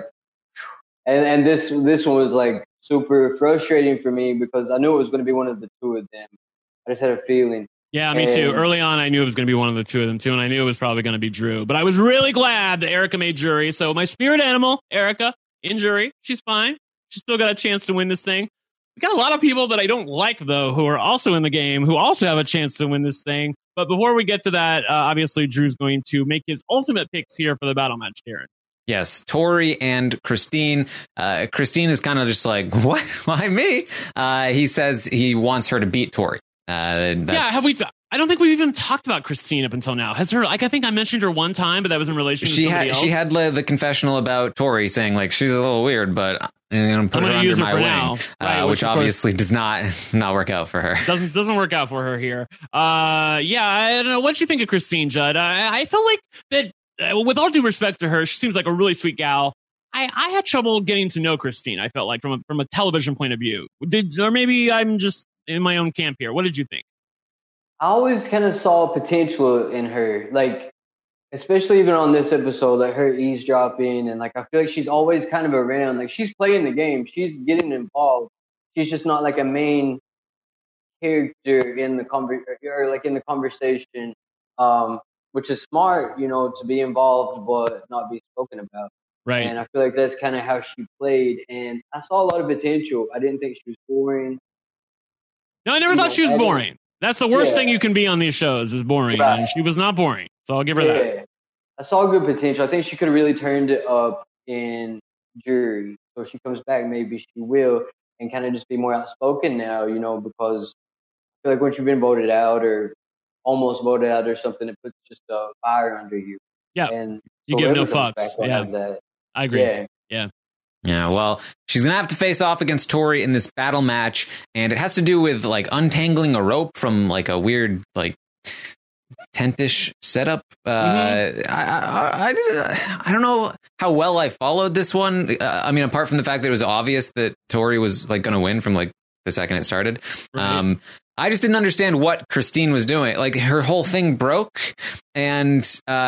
and this one was like super frustrating for me because I knew it was going to be one of the 2 of them. I just had a feeling. Yeah, me too. Early on, I knew it was going to be one of the 2 of them too, and I knew it was probably going to be Drew. But I was really glad that Erica made jury. So my spirit animal, Erica, in jury. She's fine. She's still got a chance to win this thing. We got a lot of people that I don't like, though, who are also in the game, who also have a chance to win this thing. But before we get to that, obviously, Drew's going to make his ultimate picks here for the battle match, Karen. Yes, Tori and Christine. Christine is kind of just like, what? Why me? He says he wants her to beat Tori. Have we? I don't think we've even talked about Christine up until now. Has her? Like, I think I mentioned her one time, but that was in relation to somebody else. She had the confessional about Tori saying like she's a little weird, but I'm going to put her under my wing, right, which obviously does not work out for her. Doesn't work out for her here. I don't know. What do you think of Christine, Judd? I felt like that. With all due respect to her, she seems like a really sweet gal. I had trouble getting to know Christine. I felt like from a television point of view. Or maybe I'm just in my own camp here. What did you think? I always kind of saw potential in her, like, especially even on this episode, like her eavesdropping, and like I feel like she's always kind of around. Like, she's playing the game, she's getting involved. She's just not like a main character in the conversation, which is smart, to be involved but not be spoken about. Right. And I feel like that's kind of how she played, and I saw a lot of potential. I didn't think she was boring. No, I never thought she was boring. That's the worst thing you can be on these shows, is boring. Right. And she was not boring. So I'll give her that. I saw good potential. I think she could have really turned it up in jury. So if she comes back, maybe she will, and kind of just be more outspoken now, because I feel like once you've been voted out or almost voted out or something, it puts just a fire under you. Yeah. And you give no fucks. Yeah. I agree. Yeah. Yeah, well, she's going to have to face off against Tori in this battle match, and it has to do with, like, untangling a rope from, like, a weird, like, tentish setup. I don't know how well I followed this one. I mean, apart from the fact that it was obvious that Tori was like going to win from like the second it started. Right. I just didn't understand what Christine was doing. Like her whole thing broke, and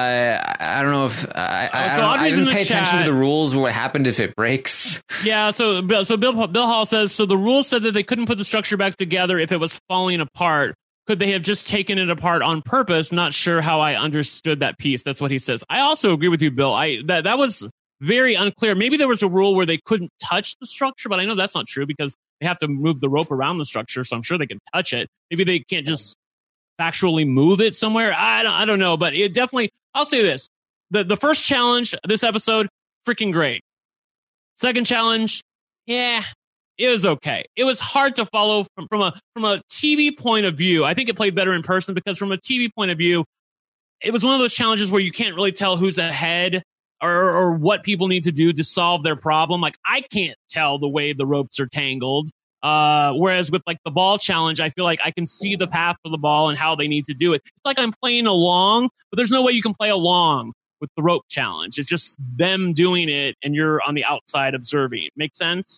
I don't know if I didn't pay attention to the rules. What happened if it breaks? Yeah. So Bill Hall says so. The rules said that they couldn't put the structure back together if it was falling apart. Could they have just taken it apart on purpose? Not sure how I understood that piece. That's what he says. I also agree with you, Bill. That was very unclear. Maybe there was a rule where they couldn't touch the structure, but I know that's not true because they have to move the rope around the structure, so I'm sure they can touch it. Maybe they can't just factually move it somewhere. I don't know, but it definitely. I'll say this: the first challenge this episode, freaking great. Second challenge, yeah. It was okay. It was hard to follow from a TV point of view. I think it played better in person because from a TV point of view, it was one of those challenges where you can't really tell who's ahead or what people need to do to solve their problem. Like I can't tell the way the ropes are tangled. Whereas with like the ball challenge, I feel like I can see the path for the ball and how they need to do it. It's like I'm playing along, but there's no way you can play along with the rope challenge. It's just them doing it and you're on the outside observing. Make sense?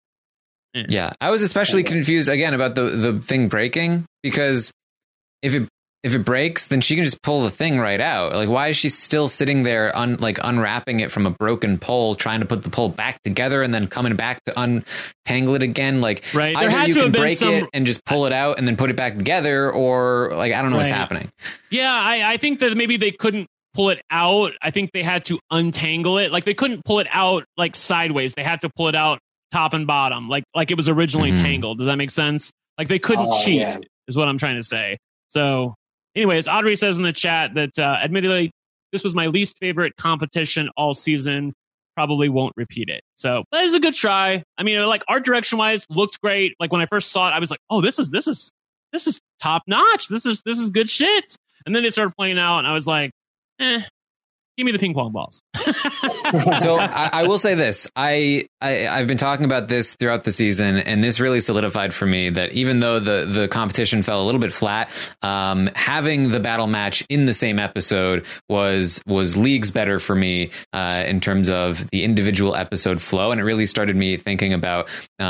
Yeah, I was especially confused again about the thing breaking because if it breaks, then she can just pull the thing right out. Like, why is she still sitting there unwrapping it from a broken pole, trying to put the pole back together and then coming back to untangle it again? Like, right. Either you can break it and just pull it out and then put it back together, or like I don't know what's happening. Yeah, I think that maybe they couldn't pull it out. I think they had to untangle it. Like they couldn't pull it out like sideways. They had to pull it out top and bottom, like it was originally tangled. Does that make sense? Like they couldn't cheat, is what I'm trying to say. So, anyways, Audrey says in the chat that admittedly, this was my least favorite competition all season. Probably won't repeat it. So that was a good try. I mean, like art direction wise, looked great. Like when I first saw it, I was like, oh, this is top notch. This is good shit. And then it started playing out, and I was like, give me the ping pong balls. So I will say this. I've been talking about this throughout the season, and this really solidified for me that even though the competition fell a little bit flat, having the battle match in the same episode was leagues better for me in terms of the individual episode flow. And it really started me thinking about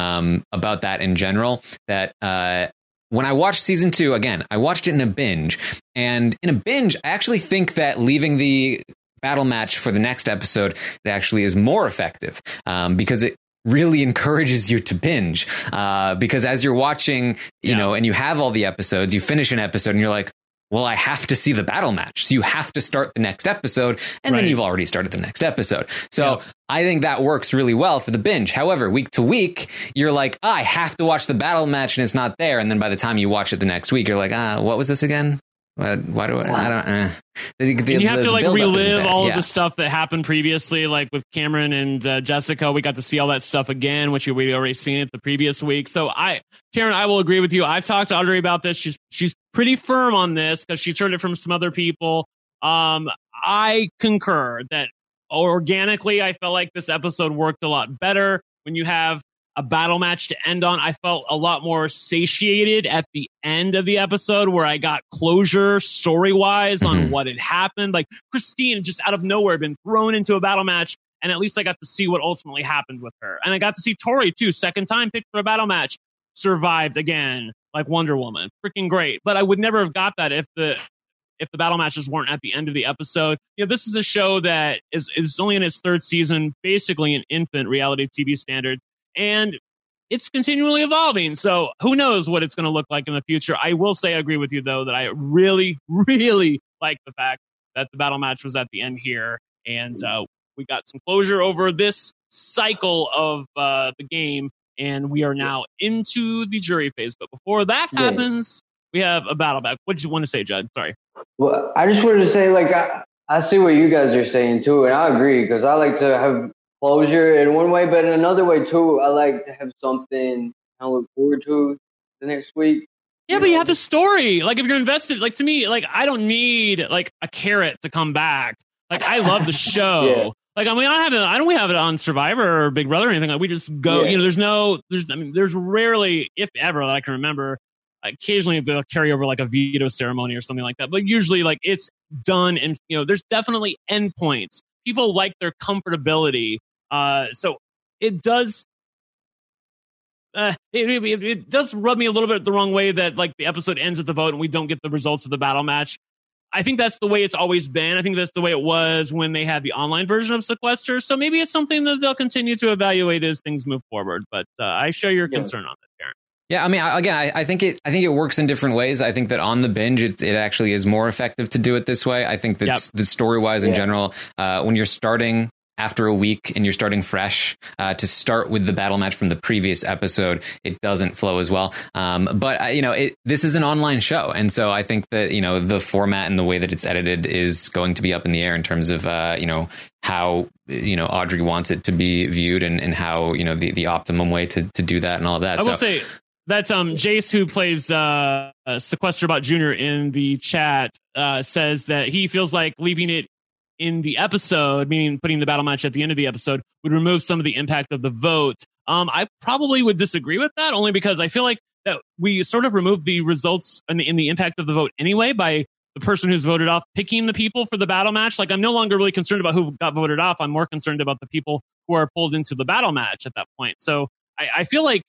that in general, that when I watched season 2, again, I watched it in a binge. And in a binge, I actually think that leaving the battle match for the next episode, it actually is more effective because it really encourages you to binge. Because as you're watching, you know, and you have all the episodes, you finish an episode and you're like, well, I have to see the battle match. So you have to start the next episode, and then you've already started the next episode. So I think that works really well for the binge. However, week to week, you're like, I have to watch the battle match and it's not there. And then by the time you watch it the next week, you're like, what was this again? Why do I don't and you have to like relive all of the stuff that happened previously, like with Cameron and Jessica. We got to see all that stuff again, which we already seen it the previous week. So Taryn, I will agree with you. I've talked to Audrey about this. She's pretty firm on this because she's heard it from some other people. I concur that organically, I felt like this episode worked a lot better when you have a battle match to end on. I felt a lot more satiated at the end of the episode where I got closure story-wise on what had happened. Like Christine just out of nowhere been thrown into a battle match, and at least I got to see what ultimately happened with her. And I got to see Tori too, second time picked for a battle match, survived again like Wonder Woman. Freaking great. But I would never have got that if the battle matches weren't at the end of the episode. You know, this is a show that is only in its third season, basically an infant reality TV standards. And it's continually evolving. So who knows what it's going to look like in the future. I will say I agree with you, though, that I really, really like the fact that the battle match was at the end here. And we got some closure over this cycle of the game. And we are now into the jury phase. But before that happens, we have a battle back. What did you want to say, Judd? Sorry. Well, I just wanted to say, like, I see what you guys are saying, too. And I agree, because I like to have closure in one way, but in another way too, I like to have something I look forward to the next week. Yeah, but you have the story. Like if you're invested, like to me, like I don't need like a carrot to come back. Like I love the show. Like I mean, I don't have it on Survivor or Big Brother or anything. Like we just go. You know, there's rarely, if ever, that I can remember, occasionally they'll carry over like a veto ceremony or something like that. But usually like it's done, and there's definitely endpoints. People like their comfortability. So it does. It does rub me a little bit the wrong way that like the episode ends at the vote and we don't get the results of the battle match. I think that's the way it's always been. I think that's the way it was when they had the online version of Sequester. So maybe it's something that they'll continue to evaluate as things move forward. But I share your concern on that, Darren. Yeah, I mean, again, I think it works in different ways. I think that on the binge, it actually is more effective to do it this way. I think that the story wise in general, when you're starting after a week and you're starting fresh, to start with the battle match from the previous episode, it doesn't flow as well. But this is an online show, and so I think that the format and the way that it's edited is going to be up in the air in terms of how Audrey wants it to be viewed and how the optimum way to do that and all of that. I will say that Jace, who plays Sequesterbot Jr. in the chat, says that he feels like leaving it in the episode, meaning putting the battle match at the end of the episode, would remove some of the impact of the vote. I probably would disagree with that, only because I feel like that we sort of removed the results and the impact of the vote anyway by the person who's voted off picking the people for the battle match. Like, I'm no longer really concerned about who got voted off. I'm more concerned about the people who are pulled into the battle match at that point. So I feel like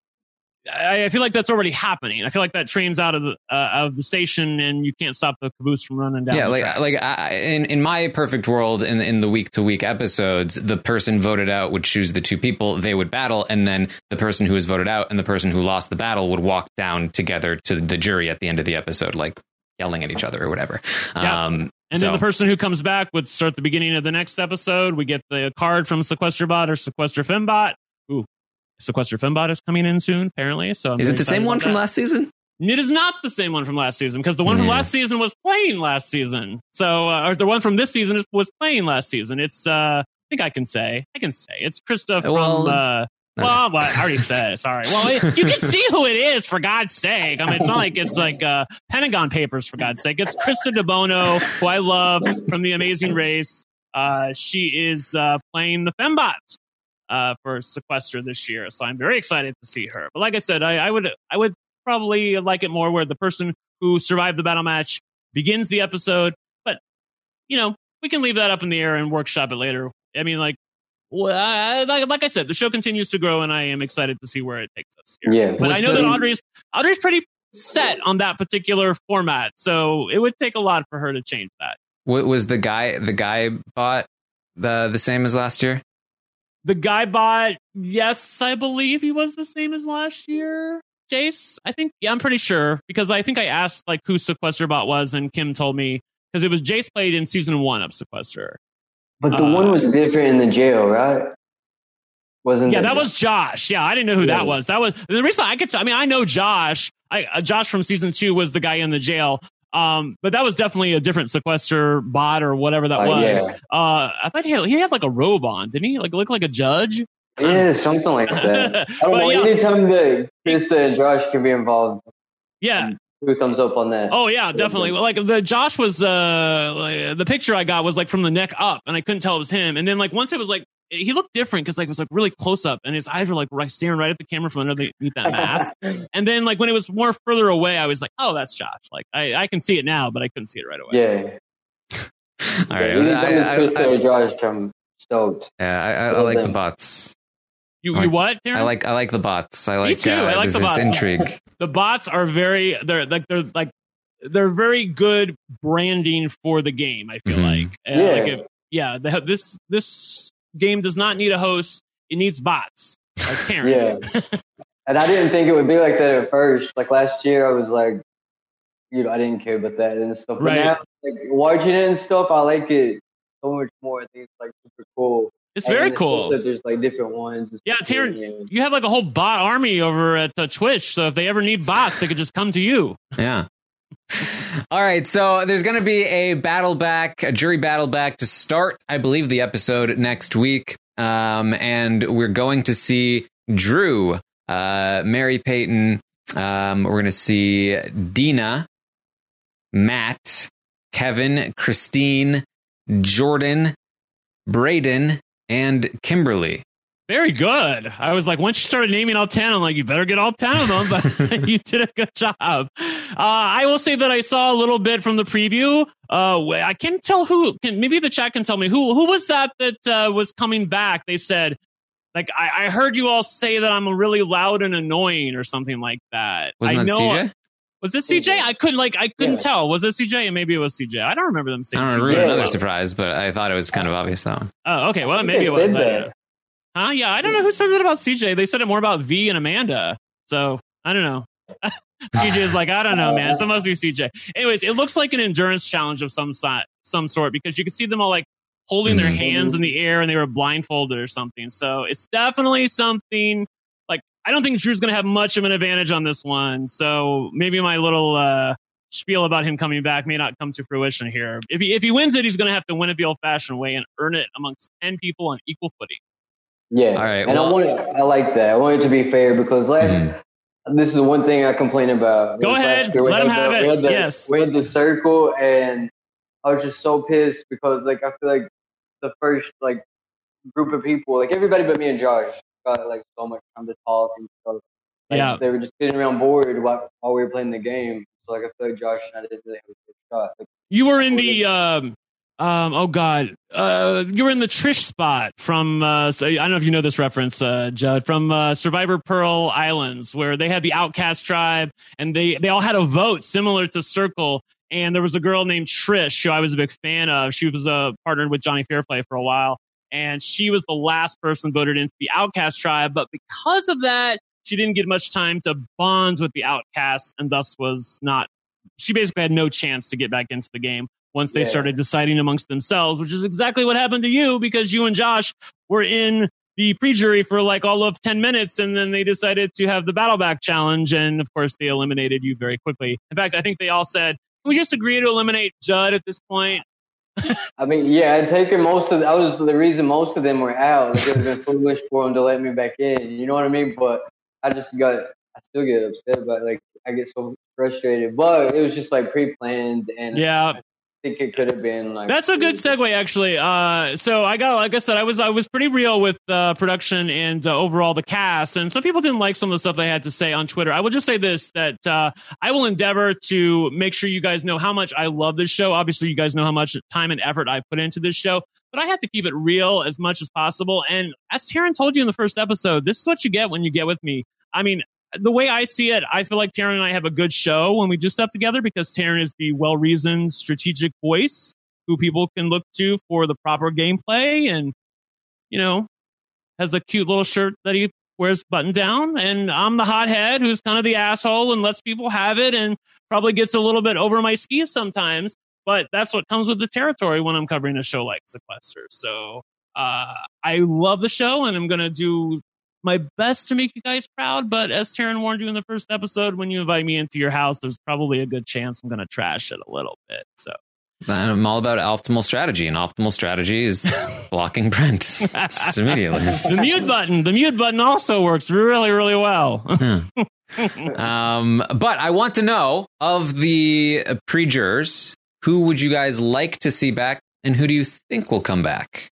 that's already happening. I feel like that train's out of the station, and you can't stop the caboose from running down. Yeah, in my perfect world, in the week to week episodes, the person voted out would choose the two people, they would battle, and then the person who was voted out and the person who lost the battle would walk down together to the jury at the end of the episode, like yelling at each other or whatever. Yeah. And then the person who comes back would start the beginning of the next episode. We get the card from Sequesterbot or Sequester Fembot. Ooh. Sequester Fembot is coming in soon, apparently. So is it the same one from last season? It is not the same one from last season, because the one from last season was playing last season. So, or the one from this season was playing last season. It's, I think I can say it's Krista from. Well, I already said it. Sorry. Well, you can see who it is, for God's sake. I mean, it's not like it's like Pentagon Papers, for God's sake. It's Krista DeBono, who I love from The Amazing Race. She is playing the Fembot for Sequester this year, so I'm very excited to see her. But like I said, I would probably like it more where the person who survived the battle match begins the episode. But we can leave that up in the air and workshop it later. I mean, like I said, the show continues to grow, and I am excited to see where it takes us here. Yeah, but I know that Audrey's pretty set on that particular format, so it would take a lot for her to change that. Was the guy bought the same as last year? The guy bought, yes, I believe he was the same as last year. Jace, I think, I'm pretty sure, because I think I asked like who Sequesterbot was, and Kim told me, because it was Jace played in season 1 of Sequester. But the one was different in the jail, right? That was Josh. Yeah, I didn't know who that was. That was the reason I know Josh. Josh from season 2 was the guy in the jail. But that was definitely a different Sequester bot or whatever that was. Yeah. I thought he had like a robe on, didn't he? Like look like a judge. Yeah, something like that. I don't know. Anytime that Krista and Josh can be involved. Yeah. 2 thumbs up on that. Oh yeah, definitely. Like the Josh was the picture I got was like from the neck up, and I couldn't tell it was him. And then like once it was like he looked different because like it was like really close up, and his eyes were like staring right at the camera from underneath that mask. And then like when it was more further away, I was like, oh, that's Josh. Like I can see it now, but I couldn't see it right away. Yeah. All right. Josh, I'm stoked. Yeah, I like the bots. You what, Darren? I like the bots. I like. Me too. I like the bots. It's intrigue. The bots are they're very good branding for the game. I feel like. This game does not need a host. It needs bots. Like Taryn. Yeah. And I didn't think it would be like that at first. Like last year, I was like, I didn't care about that and stuff. But now, like watching it and stuff, I like it so much more. I think it's like super cool. It's very cool. There's like different ones. Yeah, Taryn, you have like a whole bot army over at Twitch. So if they ever need bots, they could just come to you. Yeah. All right. So there's going to be a jury battle back to start, I believe, the episode next week. And we're going to see Drew, Mary Payton. We're going to see Dina, Matt, Kevin, Christine, Jordan, Braden, and Kimberly. Very good. I was like, once you started naming all 10, I'm like, you better get all 10 of them, but you did a good job. I will say that I saw a little bit from the preview. I can't tell who, maybe the chat can tell me who was that was coming back. They said, like, I heard you all say that I'm really loud and annoying or something like that. Wasn't that CJ? Was it CJ? I couldn't tell. Was it CJ? And maybe it was CJ. I don't remember them saying I don't CJ. remember another surprise, but I thought it was kind of obvious that one. Oh, okay. Well, maybe it was. Huh? Yeah, I don't know who said that about CJ. They said it more about V and Amanda. So, I don't know. CJ is like, I don't know, man. It must be CJ. Anyways, it looks like an endurance challenge of some sort because you can see them all like holding their hands in the air and they were blindfolded or something. So, it's definitely something like, I don't think Drew's going to have much of an advantage on this one. So, maybe my little spiel about him coming back may not come to fruition here. If he wins it, he's going to have to win it the old-fashioned way and earn it amongst 10 people on equal footing. Yeah, all right. And I like that. I want it to be fair because this is the one thing I complain about. Go ahead, let him have it. Yes, we had the circle, and I was just so pissed because like I feel like the first like group of people, like everybody but me and Josh, got like so much time to talk and stuff. Like, they were just sitting around bored while we were playing the game. So like I feel like Josh and I didn't really have a good shot. Like, you were in the you were in the Trish spot from so I don't know if you know this reference, Judd, from Survivor Pearl Islands, where they had the Outcast tribe and they all had a vote similar to Circle, and there was a girl named Trish who I was a big fan of. She was partnered with Johnny Fairplay for a while, and she was the last person voted into the Outcast tribe, but because of that, she didn't get much time to bond with the Outcasts, and thus she basically had no chance to get back into the game once they started deciding amongst themselves, which is exactly what happened to you because you and Josh were in the pre-jury for like all of 10 minutes and then they decided to have the battle back challenge. And of course they eliminated you very quickly. In fact, I think they all said, can we just agree to eliminate Judd at this point? I mean, yeah, I'd taken I was the reason most of them were out. It would have been foolish for them to let me back in. You know what I mean? But I still get upset about it. Like I get so frustrated, but it was just like pre-planned and I think it could have been like. That's a good segue, actually. So like I said, I was pretty real with production and overall the cast, and some people didn't like some of the stuff they had to say on Twitter. I will just say this: that I will endeavor to make sure you guys know how much I love this show. Obviously, you guys know how much time and effort I put into this show, but I have to keep it real as much as possible. And as Taryn told you in the first episode, this is what you get when you get with me. I mean, the way I see it, I feel like Taryn and I have a good show when we do stuff together because Taryn is the well-reasoned strategic voice who people can look to for the proper gameplay and, you know, has a cute little shirt that he wears button down. And I'm the hothead who's kind of the asshole and lets people have it and probably gets a little bit over my skis sometimes. But that's what comes with the territory when I'm covering a show like Sequester. So I love the show and I'm going to do my best to make you guys proud, but as Taryn warned you in the first episode, when you invite me into your house, there's probably a good chance I'm going to trash it a little bit. So I'm all about optimal strategy, and optimal strategy is blocking Brent just immediately. The mute button also works really, really well. But I want to know, of the pre-jurors, who would you guys like to see back, and who do you think will come back?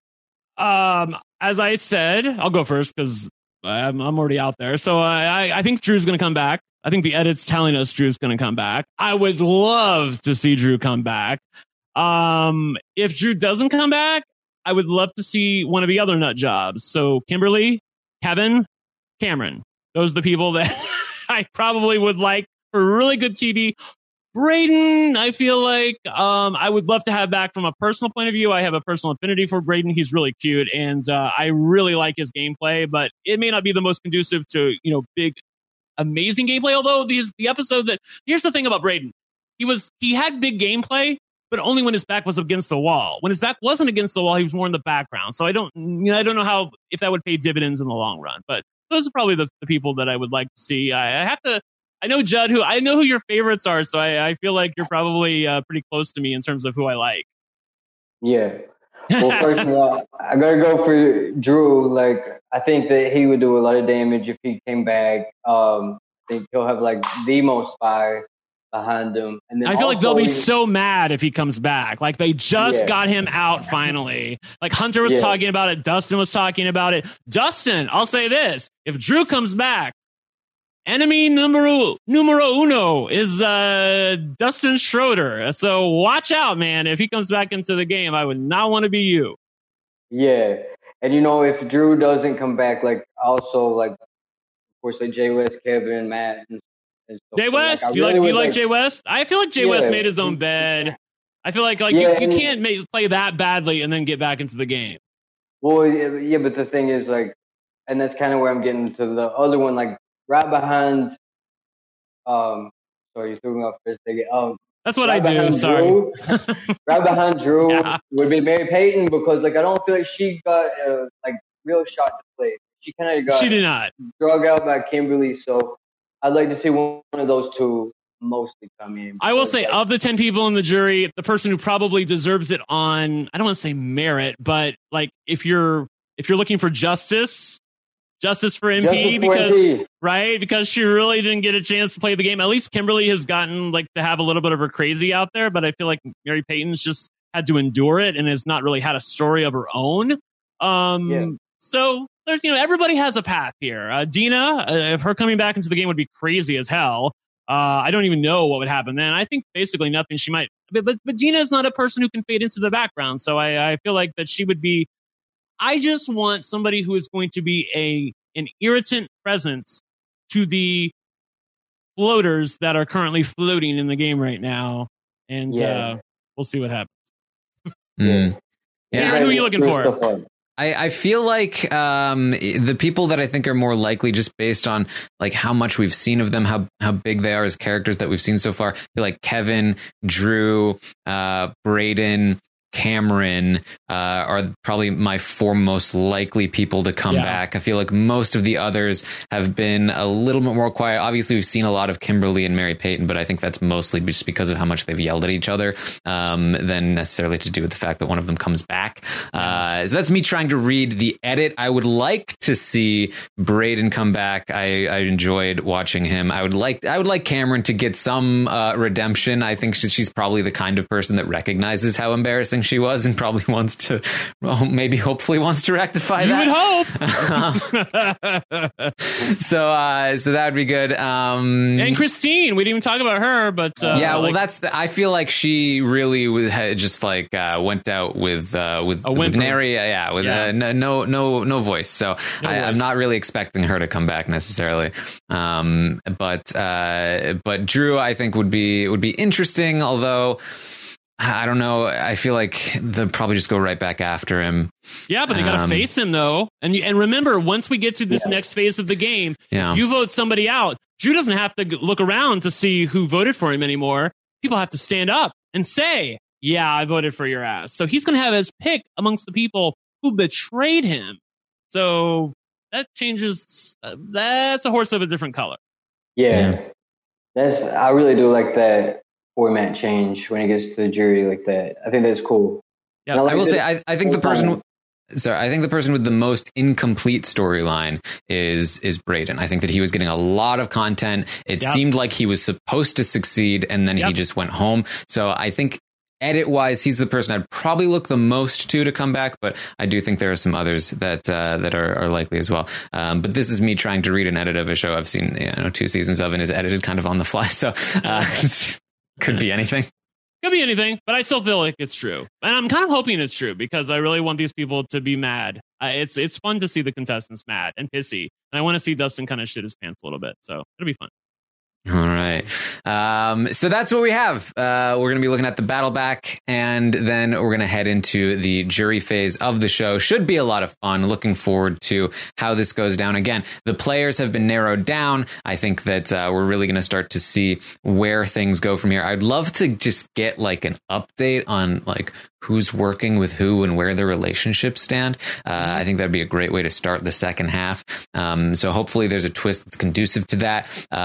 As I said, I'll go first because I'm already out there. So I think Drew's going to come back. I think the edit's telling us Drew's going to come back. I would love to see Drew come back. If Drew doesn't come back, I would love to see one of the other nut jobs. So Kimberly, Kevin, Cameron. Those are the people that I probably would like for really good TV. Braden, I feel like I would love to have back from a personal point of view. I have a personal affinity for Braden. He's really cute, and I really like his gameplay, but it may not be the most conducive to, you know, big, amazing gameplay. Although the episode here's the thing about Braden. He had big gameplay, but only when his back was against the wall. When his back wasn't against the wall, he was more in the background. So I don't know if that would pay dividends in the long run, but those are probably the people that I would like to see. I know, Judd, I know who your favorites are, so I feel like you're probably pretty close to me in terms of who I like. Yeah. Well, first of all, I got to go for Drew. Like, I think that he would do a lot of damage if he came back. I think he'll have, like, the most fire. behind him. And then I feel like they'll also be even- so mad if he comes back. Like they just Yeah. got him out finally. Like Hunter was Yeah. talking about it. Dustin was talking about it. Dustin, I'll say this. If Drew comes back, enemy numero uno is Dustin Schroeder. So watch out, man. If he comes back into the game, I would not want to be you. Yeah. And if Drew doesn't come back, like also like of course like Jay West, Kevin, Matt, and stuff. Jay West, Like, I you really would like Jay West? I feel like Jay West Yeah. made his own bed. I feel like Yeah, you and- can't play that badly and then get back into the game. Well, yeah, but the thing is like, and that's kind of where I'm getting to the other one, like right behind. Sorry, you threw me off for a second. That's what right I do. behind Sorry. Drew, right behind Drew Yeah. would be Mary Payton because like I don't feel like she got like real shot to play. She kind of got She did not. drug out by Kimberly, so I'd like to see one of those two mostly come in. I will because, say, like, of the 10 people in the jury, the person who probably deserves it on, I don't want to say merit, but like if you're looking for justice for MP, Justice for because MP. right, because she really didn't get a chance to play the game. At least Kimberly has gotten like to have a little bit of her crazy out there, but I feel like Mary Payton's just had to endure it and has not really had a story of her own. Yeah. So there's everybody has a path here. Dina, if her coming back into the game would be crazy as hell. I don't even know what would happen then. I think basically nothing. She might, but Dina is not a person who can fade into the background. So I feel like that she would be. I just want somebody who is going to be an irritant presence to the floaters that are currently floating in the game right now, and Yeah. we'll see what happens. Mm. Jared, who are you looking for? Stuff up. I feel like the people that I think are more likely, just based on like how much we've seen of them, how big they are as characters that we've seen so far, I feel like Kevin, Drew, Braden, Cameron are probably my four most likely people to come back. I feel like most of the others have been a little bit more quiet. Obviously, we've seen a lot of Kimberly and Mary Payton, but I think that's mostly just because of how much they've yelled at each other than necessarily to do with the fact that one of them comes back. So that's me trying to read the edit. I would like to see Braden come back. I enjoyed watching him. I would like Cameron to get some redemption. I think she's probably the kind of person that recognizes how embarrassing she was and probably wants to, hopefully wants to rectify that. You would hope. So that would be good. And Christine, we didn't even talk about her, but I feel like she really had just like went out with Neri, no voice. So I'm not really expecting her to come back necessarily. But Drew, I think would be interesting, although I don't know. I feel like they'll probably just go right back after him. Yeah, but they got to face him, though. And remember, once we get to this next phase of the game, if you vote somebody out, Drew doesn't have to look around to see who voted for him anymore. People have to stand up and say, yeah, I voted for your ass. So he's going to have his pick amongst the people who betrayed him. So that changes. That's a horse of a different color. Yeah. I really do like that format change when it gets to the jury like that. I think that's cool. Yeah, I will say I think the person. Sorry, I think the person with the most incomplete storyline is Braden. I think that he was getting a lot of content. It seemed like he was supposed to succeed, and then he just went home. So I think edit-wise, he's the person I'd probably look the most to come back. But I do think there are some others that are likely as well. But this is me trying to read an edit of a show I've seen 2 seasons of and is edited kind of on the fly. So could be anything. Could be anything, but I still feel like it's true. And I'm kind of hoping it's true because I really want these people to be mad. It's fun to see the contestants mad and pissy. And I want to see Dustin kind of shit his pants a little bit. So it'll be fun. All right. So that's what we have. We're going to be looking at the battle back, and then we're going to head into the jury phase of the show. Should be a lot of fun. Looking forward to how this goes down. Again, the players have been narrowed down. I think that we're really going to start to see where things go from here. I'd love to just get like an update on like who's working with who and where their relationships stand. I think that'd be a great way to start the second half. So hopefully there's a twist that's conducive to that.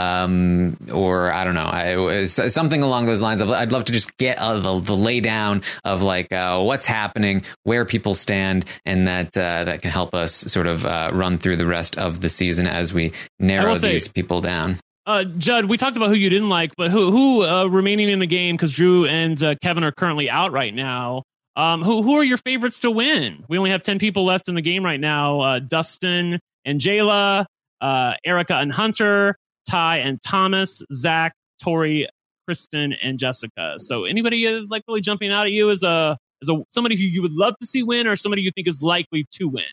Or I don't know, something along those lines. I'd love to just get the lay down of like what's happening, where people stand, and that can help us sort of run through the rest of the season as we narrow these people down. Judd, we talked about who you didn't like, but who remaining in the game, because Drew and Kevin are currently out right now. Who are your favorites to win? We only have 10 people left in the game right now. Dustin and Jayla, Erica and Hunter, Ty and Thomas, Zach, Tori, Kristen, and Jessica. So anybody like really jumping out at you as somebody who you would love to see win, or somebody you think is likely to win?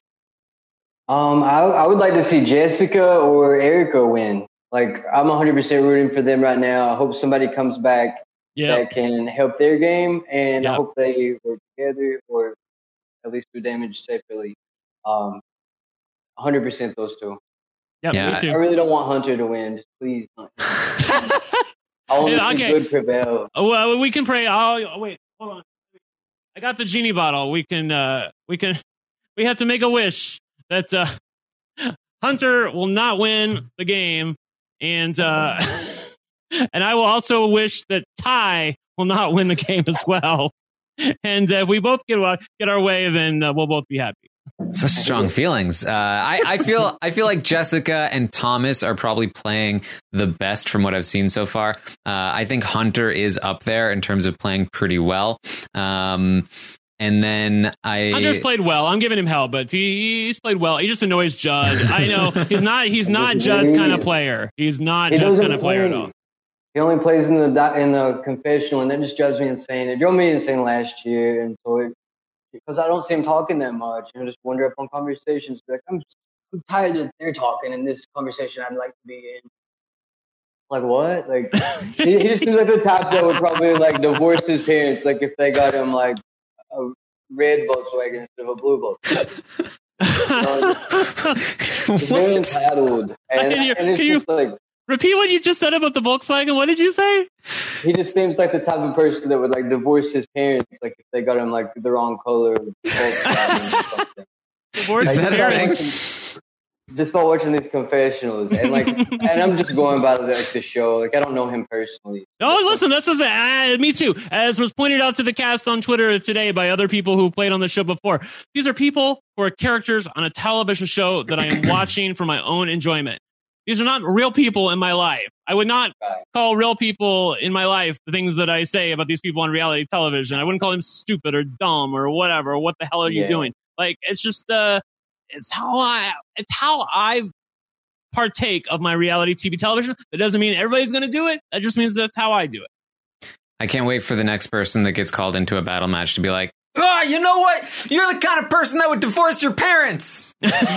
I would like to see Jessica or Erica win. Like, I'm 100% rooting for them right now. I hope somebody comes back that can help their game, and I hope they work together or at least do damage safely. 100% those two. Yep, me too. I really don't want Hunter to win. Just please. I want to see good prevail. Well, we can pray. Wait, hold on. I got the genie bottle. We have to make a wish that Hunter will not win the game, and and I will also wish that Ty will not win the game as well. And if we both get our way, then we'll both be happy. Such strong feelings. I feel like Jessica and Thomas are probably playing the best from what I've seen so far. I think Hunter is up there in terms of playing pretty well. And then Hunter's played well. I'm giving him hell, but he's played well. He just annoys Judd. I know he's not Judd's kind of player. He's not Judd's kind of player at all. He only plays in the confessional, and that just drives me insane. It drove me insane last year, and so because I don't see him talking that much, and I just wander up on conversations. Like, I'm tired that they're talking in this conversation I'd like to be in. Like, what? Like, he just seems like the type that would probably like divorce his parents, like if they got him like a red Volkswagen instead of a blue Volkswagen. He's very entitled, and it's just like. Repeat what you just said about the Volkswagen. What did you say? He just seems like the type of person that would like divorce his parents, like if they got him like the wrong color Volkswagen or something. Divorce his parents. Just by watching these confessionals, and like, and I'm just going by like the show. Like, I don't know him personally. Oh, listen, this is me too. As was pointed out to the cast on Twitter today by other people who played on the show before. These are people who are characters on a television show that I am watching for my own enjoyment. These are not real people in my life. I would not call real people in my life the things that I say about these people on reality television. I wouldn't call them stupid or dumb or whatever. What the hell are you doing? Like, it's just, it's how I partake of my reality TV television. That doesn't mean everybody's going to do it. That just means that's how I do it. I can't wait for the next person that gets called into a battle match to be like, oh, you know what? You're the kind of person that would divorce your parents.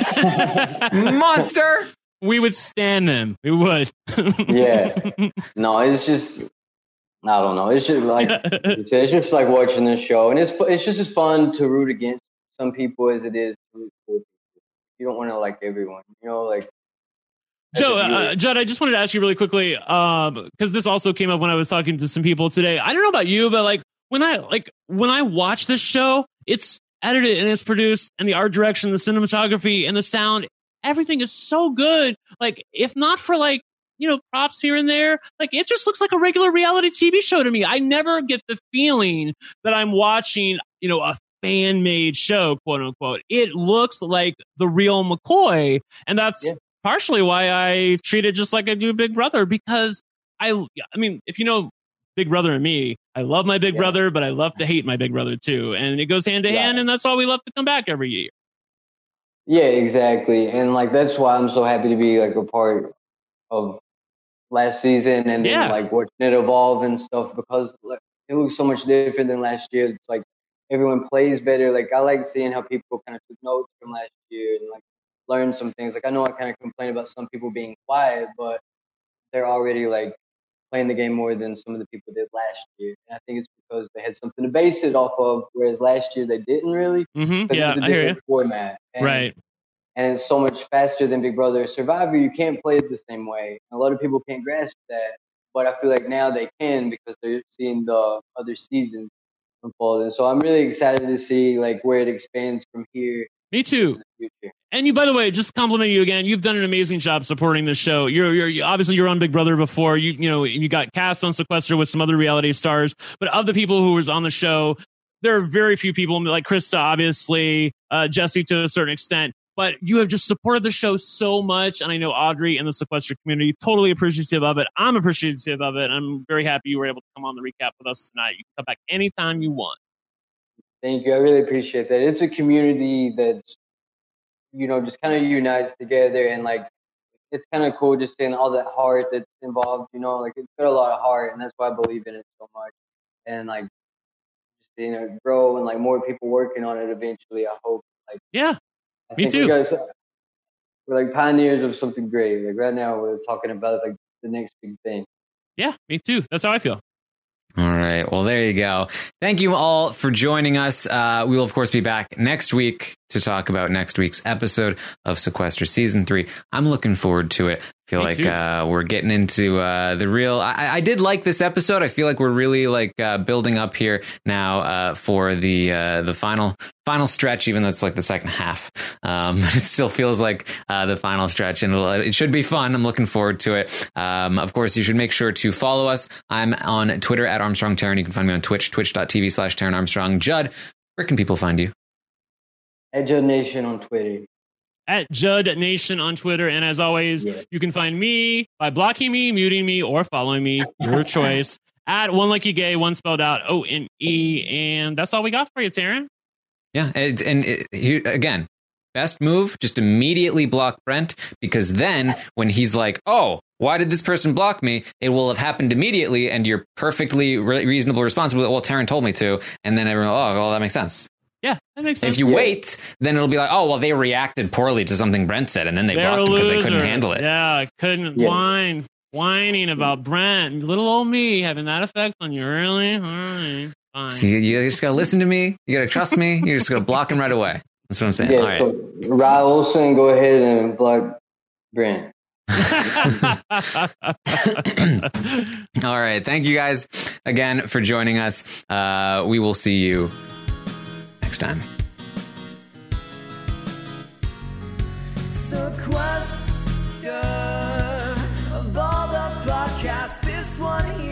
Monster. We would stand them. We would. Yeah. No, it's just, I don't know. It's just like, it's just like watching this show. And it's just as fun to root against some people as it is to root for people. You don't want to like everyone, you know, like. Joe, Judd, I just wanted to ask you really quickly, because this also came up when I was talking to some people today. I don't know about you, but like when I watch this show, it's edited and it's produced, and the art direction, the cinematography, and the sound. Everything is so good. Like, if not for like, you know, props here and there, like it just looks like a regular reality TV show to me. I never get the feeling that I'm watching, you know, a fan-made show, quote unquote. It looks like the real McCoy, and that's partially why I treat it just like I do Big Brother, because I mean, if you know Big Brother and me, I love my Big Brother, but I love to hate my Big Brother too, and it goes hand to hand, and that's why we love to come back every year. Yeah, exactly. And like, that's why I'm so happy to be like a part of last season, and then like watching it evolve and stuff, because like, it looks so much different than last year. It's like everyone plays better. Like, I like seeing how people kind of took notes from last year and like learn some things. Like, I know I kind of complain about some people being quiet, but they're already like playing the game more than some of the people did last year. And I think it's because they had something to base it off of, whereas last year they didn't really. Mm-hmm. Yeah, it was a different format. And, and it's so much faster than Big Brother. Survivor, you can't play it the same way. A lot of people can't grasp that, but I feel like now they can, because they're seeing the other seasons unfold. And so I'm really excited to see like where it expands from here. Me too. And you, by the way, just compliment you again. You've done an amazing job supporting this show. You're obviously you're on Big Brother before. You got cast on Sequester with some other reality stars, but of the people who was on the show, there are very few people like Krista, obviously, Jesse to a certain extent, But you have just supported the show so much. And I know Audrey and the Sequester community totally appreciative of it. I'm appreciative of it. I'm very happy you were able to come on the recap with us tonight. You can come back anytime you want. Thank you. I really appreciate that. It's a community that's, just kind of unites together, and like, it's kind of cool just seeing all that heart that's involved, like it's got a lot of heart, and that's why I believe in it so much. And like, just seeing it grow and like more people working on it eventually, I hope. Like, yeah, I me think too. We're like pioneers of something great. Like right now we're talking about like the next big thing. Yeah, me too. That's how I feel. All right. Well, there you go. Thank you all for joining us. We will, of course, be back next week to talk about next week's episode of Sequester Season 3. I'm looking forward to it. I feel like we're getting into the real... I did like this episode. I feel like we're really like building up here now for the final stretch, even though it's like the second half. It still feels like the final stretch, and it should be fun. I'm looking forward to it. Of course, you should make sure to follow us. I'm on Twitter at Armstrong Taran. You can find me on Twitch, twitch.tv/Taran Armstrong. Judd, where can people find you? At Judd Nation on Twitter. At Judd Nation on Twitter. And as always, you can find me by blocking me, muting me, or following me. Your choice. At One Lucky Gay, one spelled out ONE. And that's all we got for you, Taran. Yeah. Again, best move, just immediately block Brent, because then when he's like, oh, why did this person block me? It will have happened immediately, and your perfectly reasonable response will, well, Taran told me to. And then everyone, oh, well, that makes sense. Yeah, that makes sense. If you wait, then it'll be like, oh, well, they reacted poorly to something Brent said, and then they blocked him because they couldn't handle it. Yeah, whining about Brent. Little old me having that effect on you, really? All right, fine. See, you just got to listen to me. You got to trust me. You're just going to block him right away. That's what I'm saying. Yeah, all right. So Ryan Olsen, go ahead and block Brent. All right. Thank you guys again for joining us. We will see you next time. Sequester, of all the podcasts, this one here